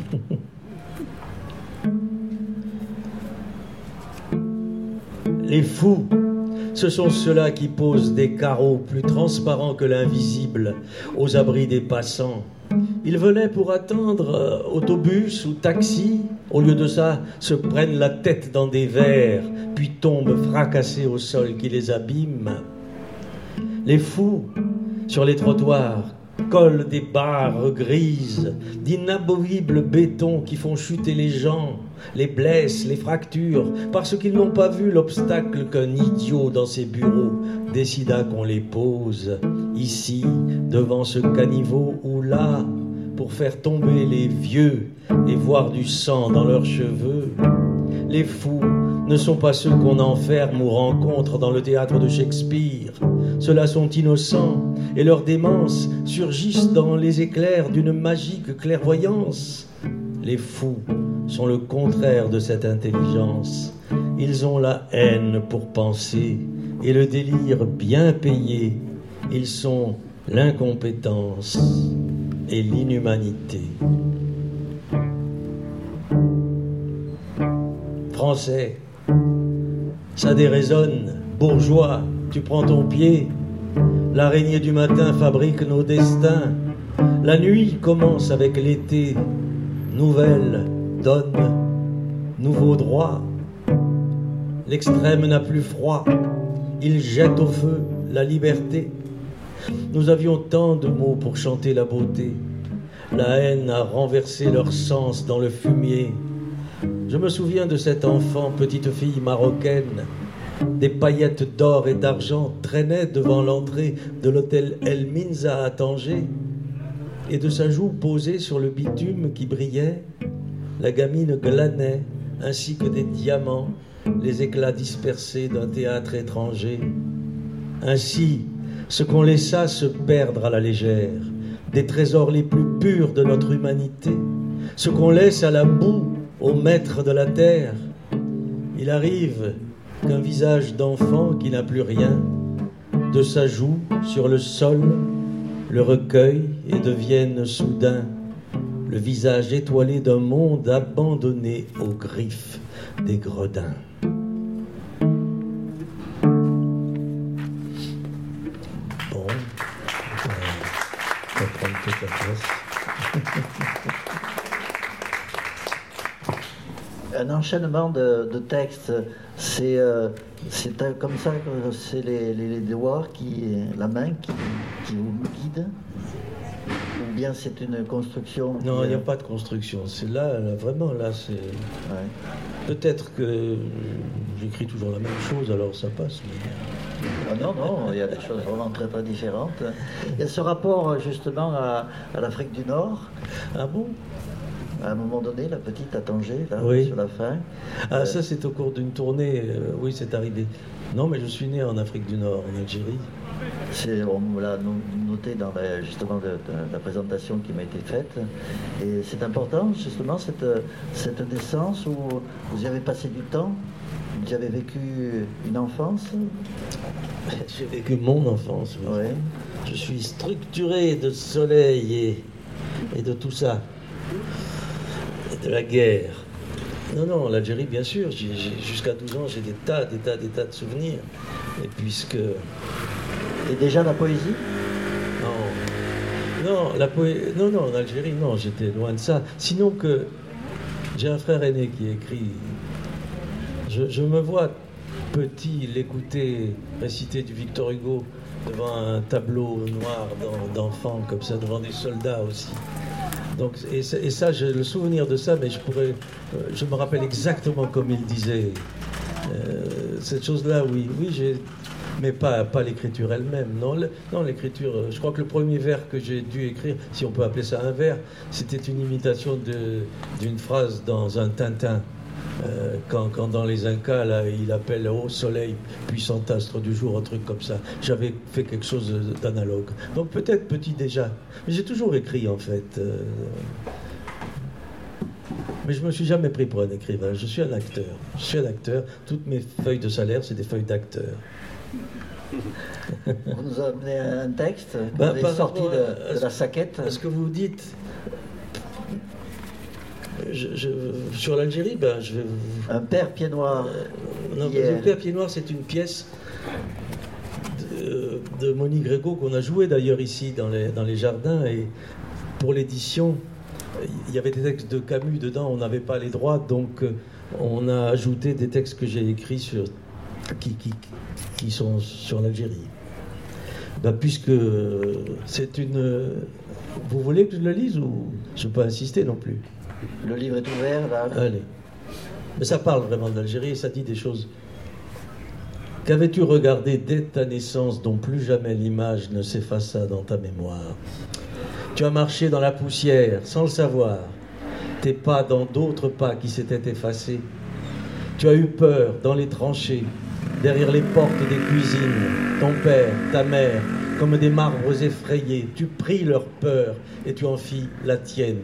Les fous, ce sont ceux-là qui posent des carreaux plus transparents que l'invisible aux abris des passants. Ils venaient pour attendre euh, autobus ou taxi. Au lieu de ça, se prennent la tête dans des verres, puis tombent fracassés au sol qui les abîme. Les fous, sur les trottoirs, collent des barres grises, d'inamovibles bétons qui font chuter les gens, les blessent, les fracturent, parce qu'ils n'ont pas vu l'obstacle qu'un idiot dans ses bureaux décida qu'on les pose, ici, devant ce caniveau, ou là, pour faire tomber les vieux et voir du sang dans leurs cheveux. Les fous ne sont pas ceux qu'on enferme ou rencontre dans le théâtre de Shakespeare. Ceux-là sont innocents, et leurs démences surgissent dans les éclairs d'une magique clairvoyance. Les fous sont le contraire de cette intelligence. Ils ont la haine pour penser, et le délire bien payé. Ils sont l'incompétence et l'inhumanité. Français, ça déraisonne. Bourgeois, tu prends ton pied. L'araignée du matin fabrique nos destins. La nuit commence avec l'été. Nouvelle donne nouveau droit. L'extrême n'a plus froid. Il jette au feu la liberté. Nous avions tant de mots pour chanter la beauté. La haine a renversé leur sens dans le fumier. Je me souviens de cette enfant, petite fille marocaine. Des paillettes d'or et d'argent traînaient devant l'entrée de l'hôtel El Minza à Tanger. Et de sa joue posée sur le bitume qui brillait, la gamine glanait, ainsi que des diamants, les éclats dispersés d'un théâtre étranger. Ainsi, ce qu'on laissa se perdre à la légère, des trésors les plus purs de notre humanité, ce qu'on laisse à la boue, aux maîtres de la terre. Il arrive qu'un visage d'enfant qui n'a plus rien, de sa joue sur le sol, le recueille et devienne soudain le visage étoilé d'un monde abandonné aux griffes des gredins. Bon, on va prendre toute la place. Un enchaînement de, de textes, c'est euh, c'est comme ça que c'est les, les, les doigts, qui, la main qui, qui vous guide, ou bien c'est une construction? Non, il n'y a pas de construction. C'est là, là, vraiment, là, c'est... Ouais. Peut-être que j'écris toujours la même chose, alors ça passe. Mais... Ah non, non, il y a des choses vraiment très très différentes. Il y a ce rapport justement à, à l'Afrique du Nord. Ah bon? À un moment donné, la petite à Tanger, là, oui. Sur la fin. Ah, euh... ça, c'est au cours d'une tournée. Euh, oui, c'est arrivé. Non, mais je suis né en Afrique du Nord, en Algérie. On l'a noté dans la, justement de, de, la présentation qui m'a été faite. Et c'est important, justement, cette, cette naissance où vous y avez passé du temps, vous y avez vécu une enfance. J'ai vécu mon enfance, oui. Ouais. Je suis structuré de soleil et, et de tout ça. De la guerre. Non, non, l'Algérie, bien sûr. J'ai, j'ai, jusqu'à douze ans, j'ai des tas, des tas, des tas de souvenirs. Et puisque... Et déjà la poésie? Non. Non, la poé... non, non, en Algérie, non, j'étais loin de ça. Sinon que j'ai un frère aîné qui écrit. Je, je me vois petit l'écouter réciter du Victor Hugo devant un tableau noir d'enfants, comme ça, devant des soldats aussi. Donc, et, et ça, j'ai le souvenir de ça, mais je pourrais, je me rappelle exactement comme il disait. Euh, cette chose-là, oui, oui, j'ai, mais pas, pas l'écriture elle-même. Non, le, non, l'écriture. Je crois que le premier vers que j'ai dû écrire, si on peut appeler ça un vers, c'était une imitation de, d'une phrase dans un Tintin. Euh, quand, quand dans les Incas, là, il appelle au soleil, puissant astre du jour, un truc comme ça. J'avais fait quelque chose d'analogue. Donc peut-être petit déjà. Mais j'ai toujours écrit, en fait. Euh... Mais je me suis jamais pris pour un écrivain. Je suis un acteur. Je suis un acteur. Toutes mes feuilles de salaire, c'est des feuilles d'acteur. Vous nous amenez un texte que ben, vous avez sorti de, de la saquette. Est-ce que vous dites... Je, je, sur l'Algérie, ben, je vais vous... Un père pied noir. Euh, non, le père pied noir, c'est une pièce de, de Monique Gréco qu'on a joué d'ailleurs ici dans les, dans les jardins. Et pour l'édition, il y avait des textes de Camus dedans, on n'avait pas les droits, donc on a ajouté des textes que j'ai écrits sur, qui, qui, qui sont sur l'Algérie. Ben, puisque c'est une... Vous voulez que je le lise ou je ne peux pas insister non plus? Le livre est ouvert, là. Allez. Mais ça parle vraiment d'Algérie et ça dit des choses. Qu'avais-tu regardé dès ta naissance dont plus jamais l'image ne s'effaça dans ta mémoire? Tu as marché dans la poussière sans le savoir, tes pas dans d'autres pas qui s'étaient effacés. Tu as eu peur dans les tranchées, derrière les portes des cuisines, ton père, ta mère, comme des marbres effrayés. Tu pris leur peur et tu en fis la tienne.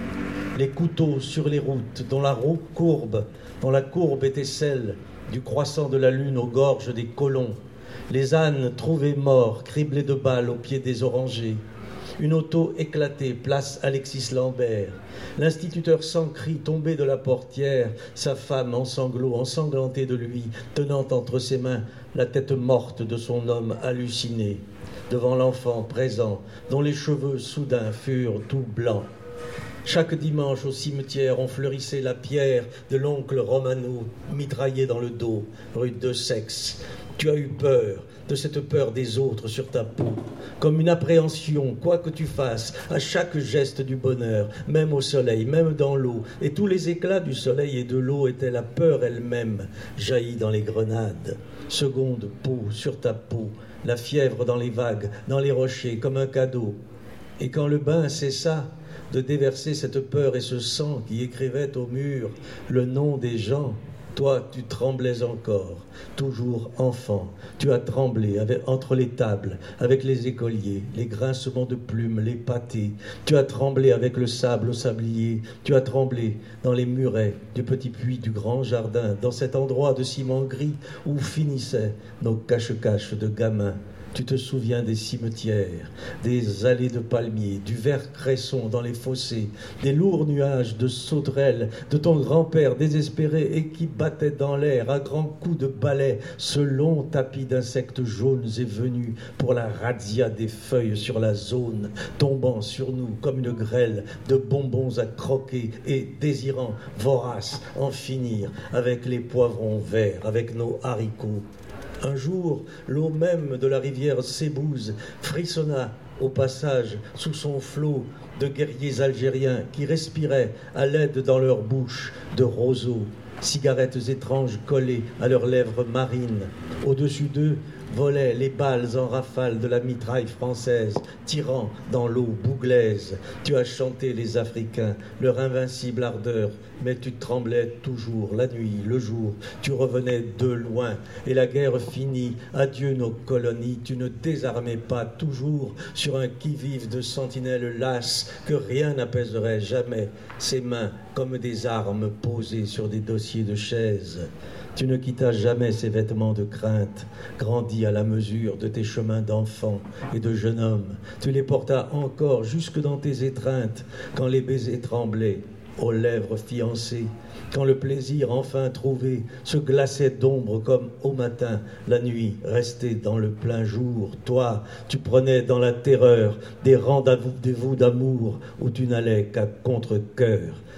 Les couteaux sur les routes, dont la roue courbe, dont la courbe était celle du croissant de la lune aux gorges des colons. Les ânes trouvés morts, criblés de balles au pied des orangers. Une auto éclatée, place Alexis Lambert. L'instituteur sans cri tombé de la portière, sa femme en sanglots, ensanglantée de lui, tenant entre ses mains la tête morte de son homme halluciné. Devant l'enfant présent, dont les cheveux soudain furent tout blancs. Chaque dimanche au cimetière, on fleurissait la pierre de l'oncle Romano, mitraillé dans le dos, rue de Sexe. Tu as eu peur, de cette peur des autres sur ta peau, comme une appréhension, quoi que tu fasses, à chaque geste du bonheur, même au soleil, même dans l'eau. Et tous les éclats du soleil et de l'eau étaient la peur elle-même, jaillie dans les grenades. Seconde peau sur ta peau, la fièvre dans les vagues, dans les rochers, comme un cadeau. Et quand le bain cessa de déverser cette peur et ce sang qui écrivait au mur le nom des gens, toi, tu tremblais encore, toujours enfant. Tu as tremblé avec, entre les tables, avec les écoliers, les grincements de plumes, les pâtés. Tu as tremblé avec le sable au sablier. Tu as tremblé dans les murets du petit puits du grand jardin, dans cet endroit de ciment gris où finissaient nos cache-cache de gamins. Tu te souviens des cimetières, des allées de palmiers, du vert cresson dans les fossés, des lourds nuages de sauterelles, de ton grand-père désespéré et qui battait dans l'air à grands coups de balai ce long tapis d'insectes jaunes et venus pour la razzia des feuilles sur la zone, tombant sur nous comme une grêle de bonbons à croquer et désirant, vorace, en finir avec les poivrons verts, avec nos haricots. Un jour, l'eau même de la rivière Sebouze frissonna au passage sous son flot de guerriers algériens qui respiraient à l'aide dans leur bouche de roseaux, cigarettes étranges collées à leurs lèvres marines. Au-dessus d'eux volaient les balles en rafale de la mitraille française, tirant dans l'eau bouglaise. Tu as chanté les Africains, leur invincible ardeur, mais tu tremblais toujours, la nuit, le jour. Tu revenais de loin, et la guerre finie. Adieu nos colonies, tu ne désarmais pas toujours sur un qui-vive de sentinelles lasses que rien n'apaiserait jamais. Ses mains comme des armes posées sur des dossiers de chaises. Tu ne quittas jamais ces vêtements de crainte, grandis à la mesure de tes chemins d'enfant et de jeune homme. Tu les portas encore jusque dans tes étreintes, quand les baisers tremblaient aux lèvres fiancées, quand le plaisir enfin trouvé se glaçait d'ombre comme au matin, la nuit restait dans le plein jour. Toi, tu prenais dans la terreur des rendez-vous d'amour où tu n'allais qu'à contre-cœur.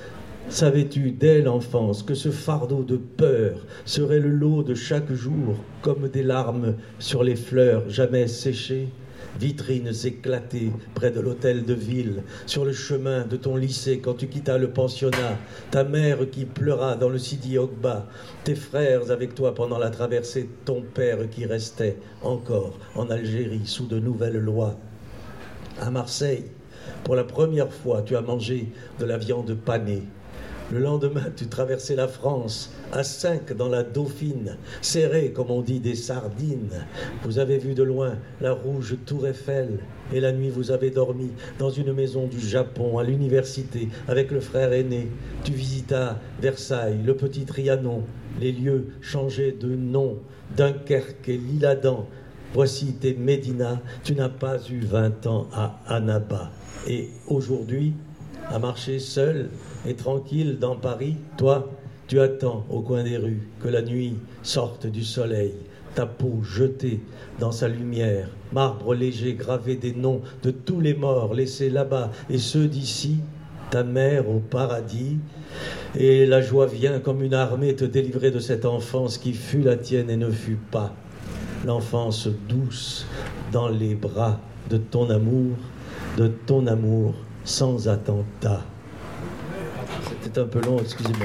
Savais-tu dès l'enfance que ce fardeau de peur serait le lot de chaque jour, comme des larmes sur les fleurs jamais séchées? Vitrines éclatées près de l'hôtel de ville, sur le chemin de ton lycée quand tu quittas le pensionnat, ta mère qui pleura dans le Sidi Ogba, tes frères avec toi pendant la traversée, ton père qui restait encore en Algérie sous de nouvelles lois. À Marseille, pour la première fois, tu as mangé de la viande panée. Le lendemain, tu traversais la France, à cinq dans la Dauphine, serré, comme on dit, des sardines. Vous avez vu de loin la rouge tour Eiffel, et la nuit vous avez dormi dans une maison du Japon, à l'université, avec le frère aîné. Tu visitas Versailles, le petit Trianon, les lieux changés de nom, Dunkerque et l'Isle-Adam. Voici tes Médinas, tu n'as pas eu vingt ans à Annaba. Et aujourd'hui, à marcher seul et tranquille dans Paris, toi, tu attends au coin des rues que la nuit sorte du soleil, ta peau jetée dans sa lumière, marbre léger gravé des noms de tous les morts laissés là-bas et ceux d'ici, ta mère au paradis, et la joie vient comme une armée te délivrer de cette enfance qui fut la tienne et ne fut pas, l'enfance douce dans les bras de ton amour, de ton amour sans attentat. C'était un peu long, excusez-moi.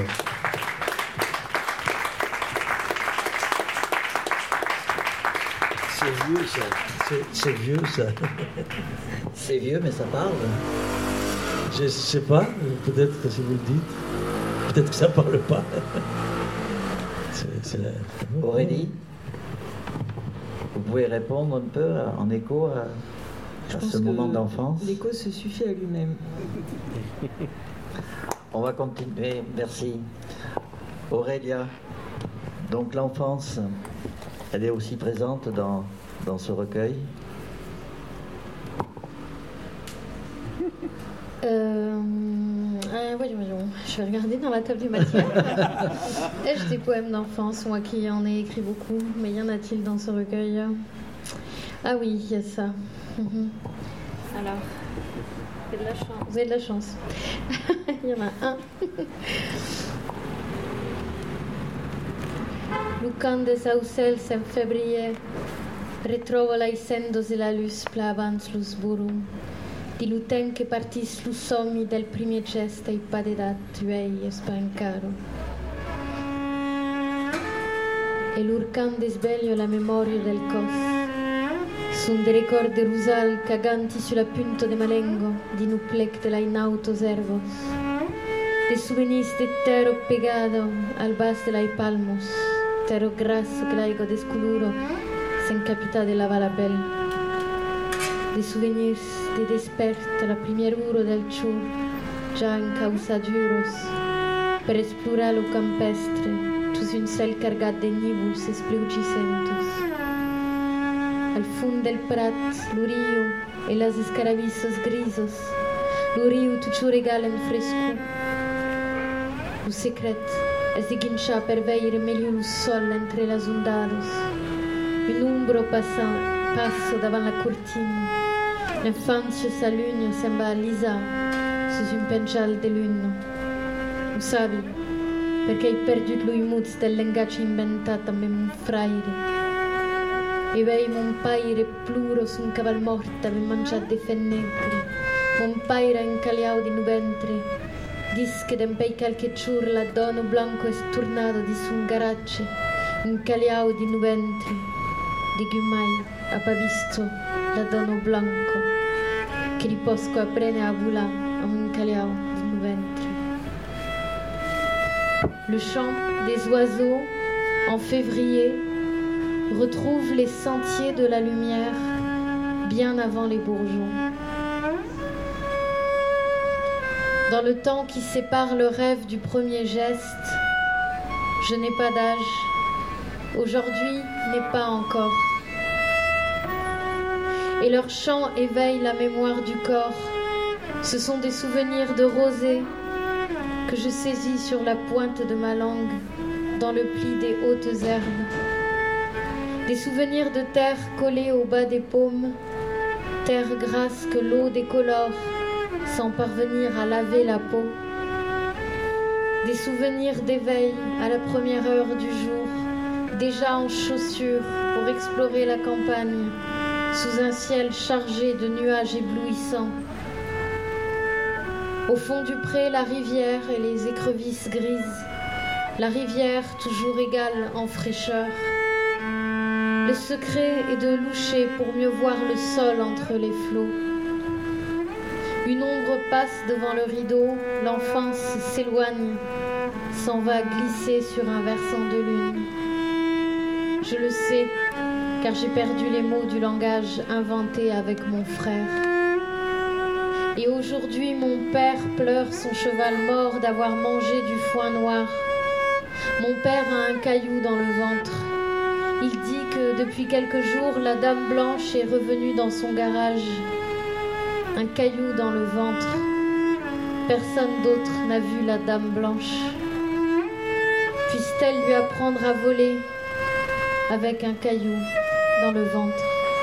C'est vieux ça. C'est, c'est vieux ça. C'est vieux mais ça parle. Je sais pas, peut-être que si vous le dites, peut-être que ça parle pas. C'est, c'est la... Aurélie, vous pouvez répondre un peu en écho à, à ce moment d'enfance? L'écho se suffit à lui-même. On va continuer, merci. Aurélia, donc l'enfance, elle est aussi présente dans, dans ce recueil? Euh, euh, voyons, voyons. Je vais regarder dans la table des matières. Ai-je des poèmes d'enfance, moi qui en ai écrit beaucoup, mais y en a-t-il dans ce recueil? Ah oui, il y a ça. Mhm. Alors, vous avez de la chance. Vous avez de la chance. Il y en a un. Lucande saucel sem febrie, retrovo la isendos e la luz plavans lus burum, di luten che partis lus sommi del primi gesta e padedat tuei e spancaro. E l'urcande sveglio la memoria del cos, sunt de record de rusal caganti sulla punto de malengo, di nuplec de la inauto servos, de souvenirs de terro pegado al bas de la palmos, terro grasso que laigo desculuro, sen capita de la valapel, de souvenirs de desperta la primer uro del chur, già in causa duros, per explorar lo campestre, tus un cel cargat de nibuls espleugicentos. Al fund del prat, lo rio e las escaravissos grisos, lo rio tucho regalen fresco. Lo secret es de guinchar per veire meglio lo sol entre las ondados. Un umbro passa, passo davant la cortina. L'infanzia s'allugne sembra Lisa su un penchal de lune. Lo sabi, perché hai perduto lo imuz del lengace inventato a me un fraire. E vei mon paire pluro su un caval morta per mangiare de fennegri. Mon paire incaliao di nubentre. Dis che d'empei qualche ciurla dono blanco es tornado di sun garacce. Incaliao di nubentre. Di gumai ha pa visto la dono blanco. Che li posco apprene a vula a un incaliao di nubentre. Le chant des oiseaux en février retrouve les sentiers de la lumière bien avant les bourgeons. Dans le temps qui sépare le rêve du premier geste, je n'ai pas d'âge, aujourd'hui n'est pas encore. Et leur chant éveille la mémoire du corps. Ce sont des souvenirs de rosée que je saisis sur la pointe de ma langue dans le pli des hautes herbes. Des souvenirs de terre collée au bas des paumes, terre grasse que l'eau décolore sans parvenir à laver la peau. Des souvenirs d'éveil à la première heure du jour, déjà en chaussures pour explorer la campagne, sous un ciel chargé de nuages éblouissants. Au fond du pré, la rivière et les écrevisses grises. La rivière toujours égale en fraîcheur. Le secret est de loucher pour mieux voir le sol entre les flots. Une ombre passe devant le rideau, l'enfance s'éloigne, s'en va glisser sur un versant de lune. Je le sais, car j'ai perdu les mots du langage inventé avec mon frère. Et aujourd'hui, mon père pleure son cheval mort d'avoir mangé du foin noir. Mon père a un caillou dans le ventre. Il dit que depuis quelques jours, la dame blanche est revenue dans son garage. Un caillou dans le ventre. Personne d'autre n'a vu la dame blanche. Puisse-t-elle lui apprendre à voler avec un caillou dans le ventre.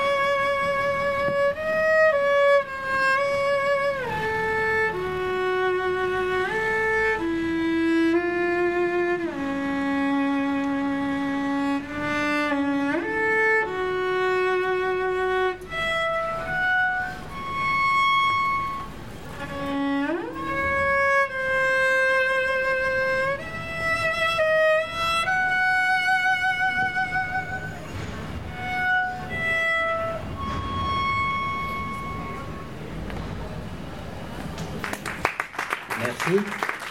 Merci.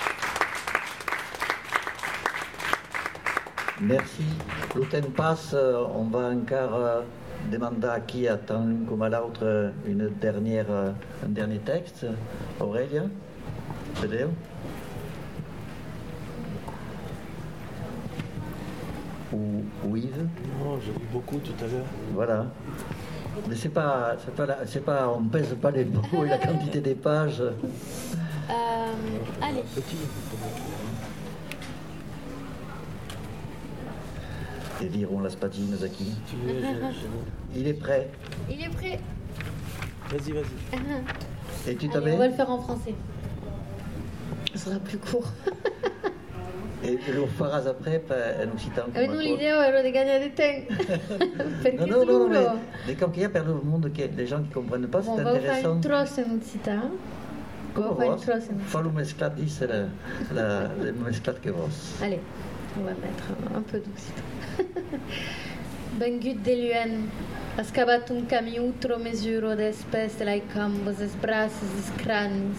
Merci. Le temps passe, on va encore demander à qui attend l'une comme à l'autre une dernière, un dernier texte. Aurélia, Fedeo. Ou, ou Yves. Non, j'ai lu beaucoup tout à l'heure. Voilà. Mais c'est pas, c'est pas, la, c'est pas, on pèse pas les mots et la quantité des pages. Euh, allez. Et diront las paginas aquí. Il est prêt. Il est prêt. Vas-y, vas-y. Et tu Allez, t'avais. on va le faire en français. Ce sera plus court. E lo faras après en occitan. Eh, non, l'idée era di gagnare del tempo. Perché Non, non, non, non, duro. mais, mais comme qu'il y a perdu le monde, que les gens qui ne comprennent pas, Bon, c'est on va faire intéressant. une trosse en occitan. On va faire une trosse en Fa lo mesclat, dis, c'est la, la, le mesclat que vos. Allez, on va mettre un, un peu d'occitan. Ben gut de luen, has cavat un camí utro mesuro d'espès de lai cambos, es braços, es cranis.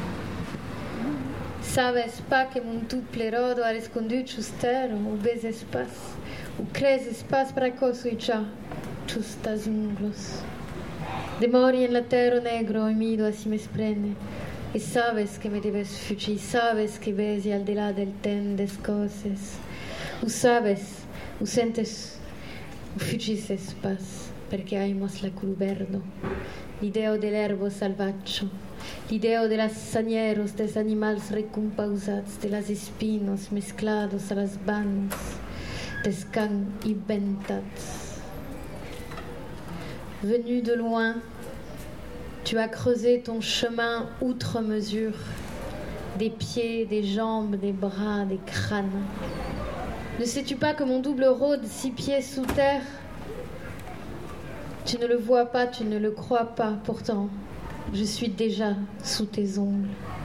Sabes pas que mon tuple rodo ha rescondut ciustero, u bes espas, u cres espas pracoso i cià, ciustas unglos. De mori en la terra negro y mido así me sprende, y sabes que me debes fugir, sabes que besi al delà del ten des coses, u sabes, u sentes, u fugis espas, perché aimos la culuberdo, l'ideo dell'erbo salvaccio, l'ideo de las sañeros des animals recompausats, de las espinos mezclados a las bandas, des can inventats. Venu de loin, tu as creusé ton chemin outre mesure, des pieds, des jambes, des bras, des crânes. Ne sais-tu pas que mon double rôde six pieds sous terre? Tu ne le vois pas, tu ne le crois pas, pourtant, je suis déjà sous tes ongles.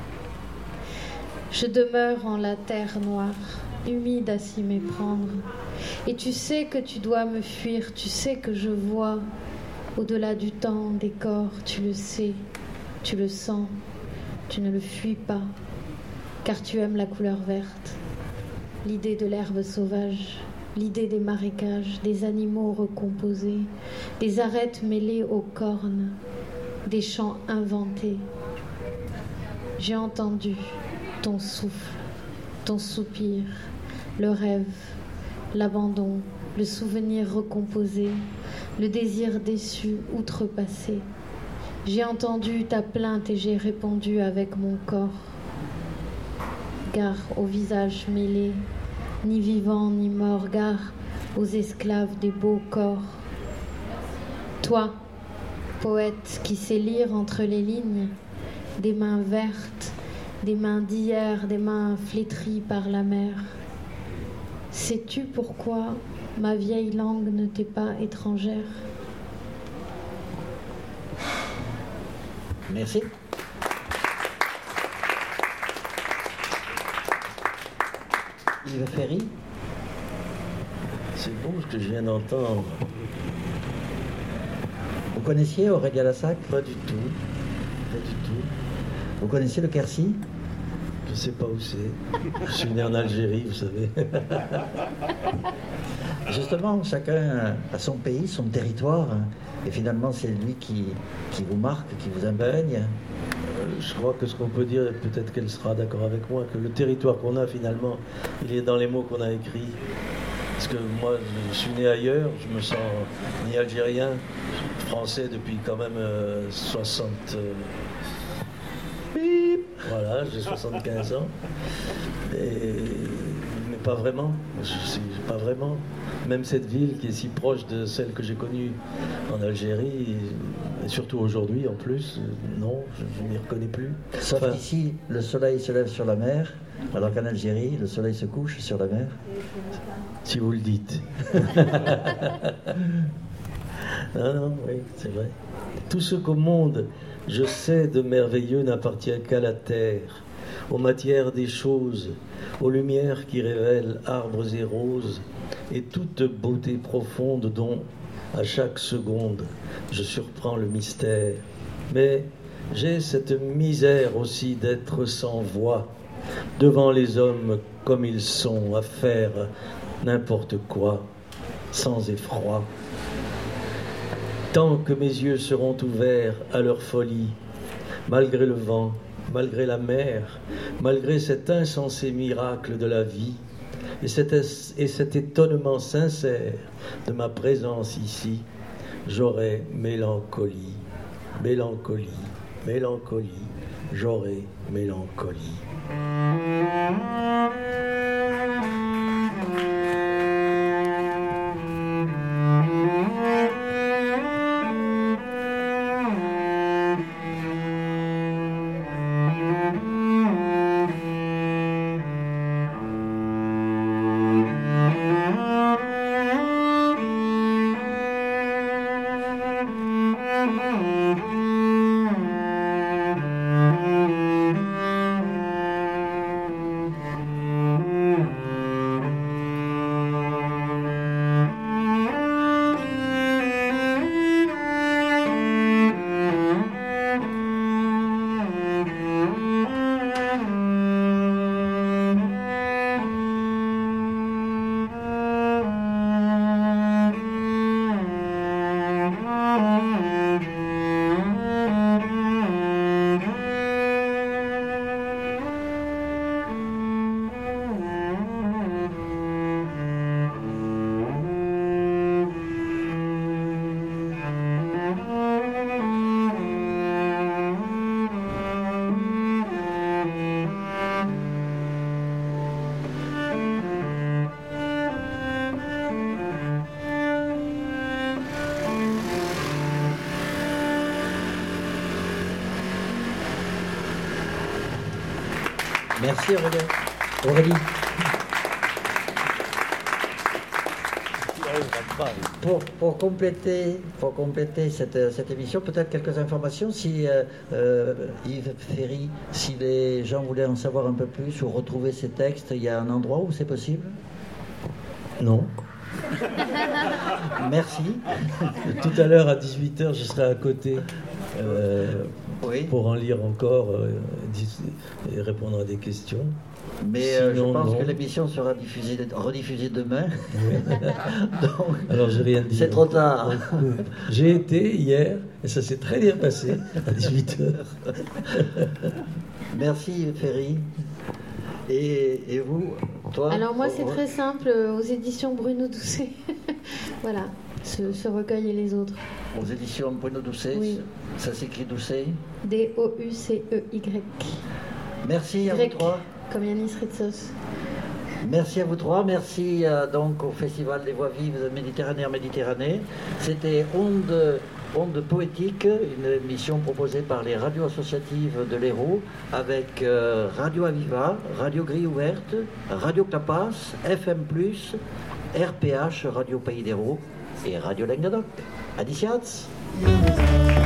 Je demeure en la terre noire, humide à s'y méprendre. Et tu sais que tu dois me fuir, tu sais que je vois au-delà du temps, des corps, tu le sais, tu le sens, tu ne le fuis pas, car tu aimes la couleur verte, l'idée de l'herbe sauvage, l'idée des marécages, des animaux recomposés, des arêtes mêlées aux cornes, des chants inventés. J'ai entendu ton souffle, ton soupir, le rêve, l'abandon, le souvenir recomposé, le désir déçu outrepassé. J'ai entendu ta plainte et j'ai répondu avec mon corps. Gare au visage mêlé, ni vivant ni mort, gare aux esclaves des beaux corps. Toi, poète qui sait lire entre les lignes, des mains vertes, des mains d'hier, des mains flétries par la mer. Sais-tu pourquoi ma vieille langue ne t'est pas étrangère? Merci. Yves Ferry. C'est beau ce que je viens d'entendre. Vous connaissiez Aurélia Lassac? Pas du tout. Pas du tout. Vous connaissez le Quercy? Je sais pas où c'est. Je suis né en Algérie, vous savez. Justement, chacun a son pays, son territoire. Et finalement, c'est lui qui, qui vous marque, qui vous imprègne. Je crois que ce qu'on peut dire, peut-être qu'elle sera d'accord avec moi, que le territoire qu'on a finalement, il est dans les mots qu'on a écrits. Parce que moi, je suis né ailleurs, je me sens ni algérien, français depuis quand même euh, soixante... Euh, voilà, j'ai soixante-quinze ans. Et, mais pas vraiment, je suis pas vraiment. Même cette ville qui est si proche de celle que j'ai connue en Algérie, et surtout aujourd'hui en plus, non, je ne m'y reconnais plus. Sauf enfin, qu'ici, le soleil se lève sur la mer, alors qu'en Algérie, le soleil se couche sur la mer. Si vous le dites. Non, non, oui, c'est vrai. Tout ce qu'au monde je sais de merveilleux n'appartient qu'à la terre, aux matières des choses, aux lumières qui révèlent arbres et roses, et toute beauté profonde dont, à chaque seconde, je surprends le mystère. Mais j'ai cette misère aussi d'être sans voix, devant les hommes comme ils sont, à faire n'importe quoi, sans effroi. Tant que mes yeux seront ouverts à leur folie, malgré le vent, malgré la mer, malgré cet insensé miracle de la vie, et cet, et cet étonnement sincère de ma présence ici, j'aurai mélancolie, mélancolie, mélancolie, j'aurai mélancolie. Merci Aurélie. Aurélie. Pour, pour compléter, pour compléter cette, cette émission, peut-être quelques informations. Si euh, euh, Yves Ferry, si les gens voulaient en savoir un peu plus ou retrouver ces textes, il y a un endroit où c'est possible? Non. Merci. Tout à l'heure à dix-huit heures, je serai à côté euh, oui. pour en lire encore euh, et répondre à des questions. Mais Sinon, euh, je pense non. que l'émission sera diffusée, rediffusée demain. Oui. Donc, alors j'ai rien dit. C'est trop tard. J'ai été hier et ça s'est très bien passé à dix-huit heures. Merci Ferry. Et, et vous, toi? Alors moi c'est très simple, aux éditions Bruno Doucet. Voilà, ce, ce recueil et les autres. Aux éditions Bruno Doucet, oui. Ça s'écrit Doucet? D O U C E Y. Merci à Grec, vous trois. comme Yanis Ritsos. Merci à vous trois, merci euh, donc au Festival des Voix Vives Méditerranée en Méditerranée. C'était Onde Ondes Poétiques, une émission proposée par les radios associatives de l'Hérault avec euh, Radio Aviva, Radio Grille Ouverte, Radio Clapas, F M plus, R P H, Radio Pays d'Hérault et Radio Languedoc. Adiciats.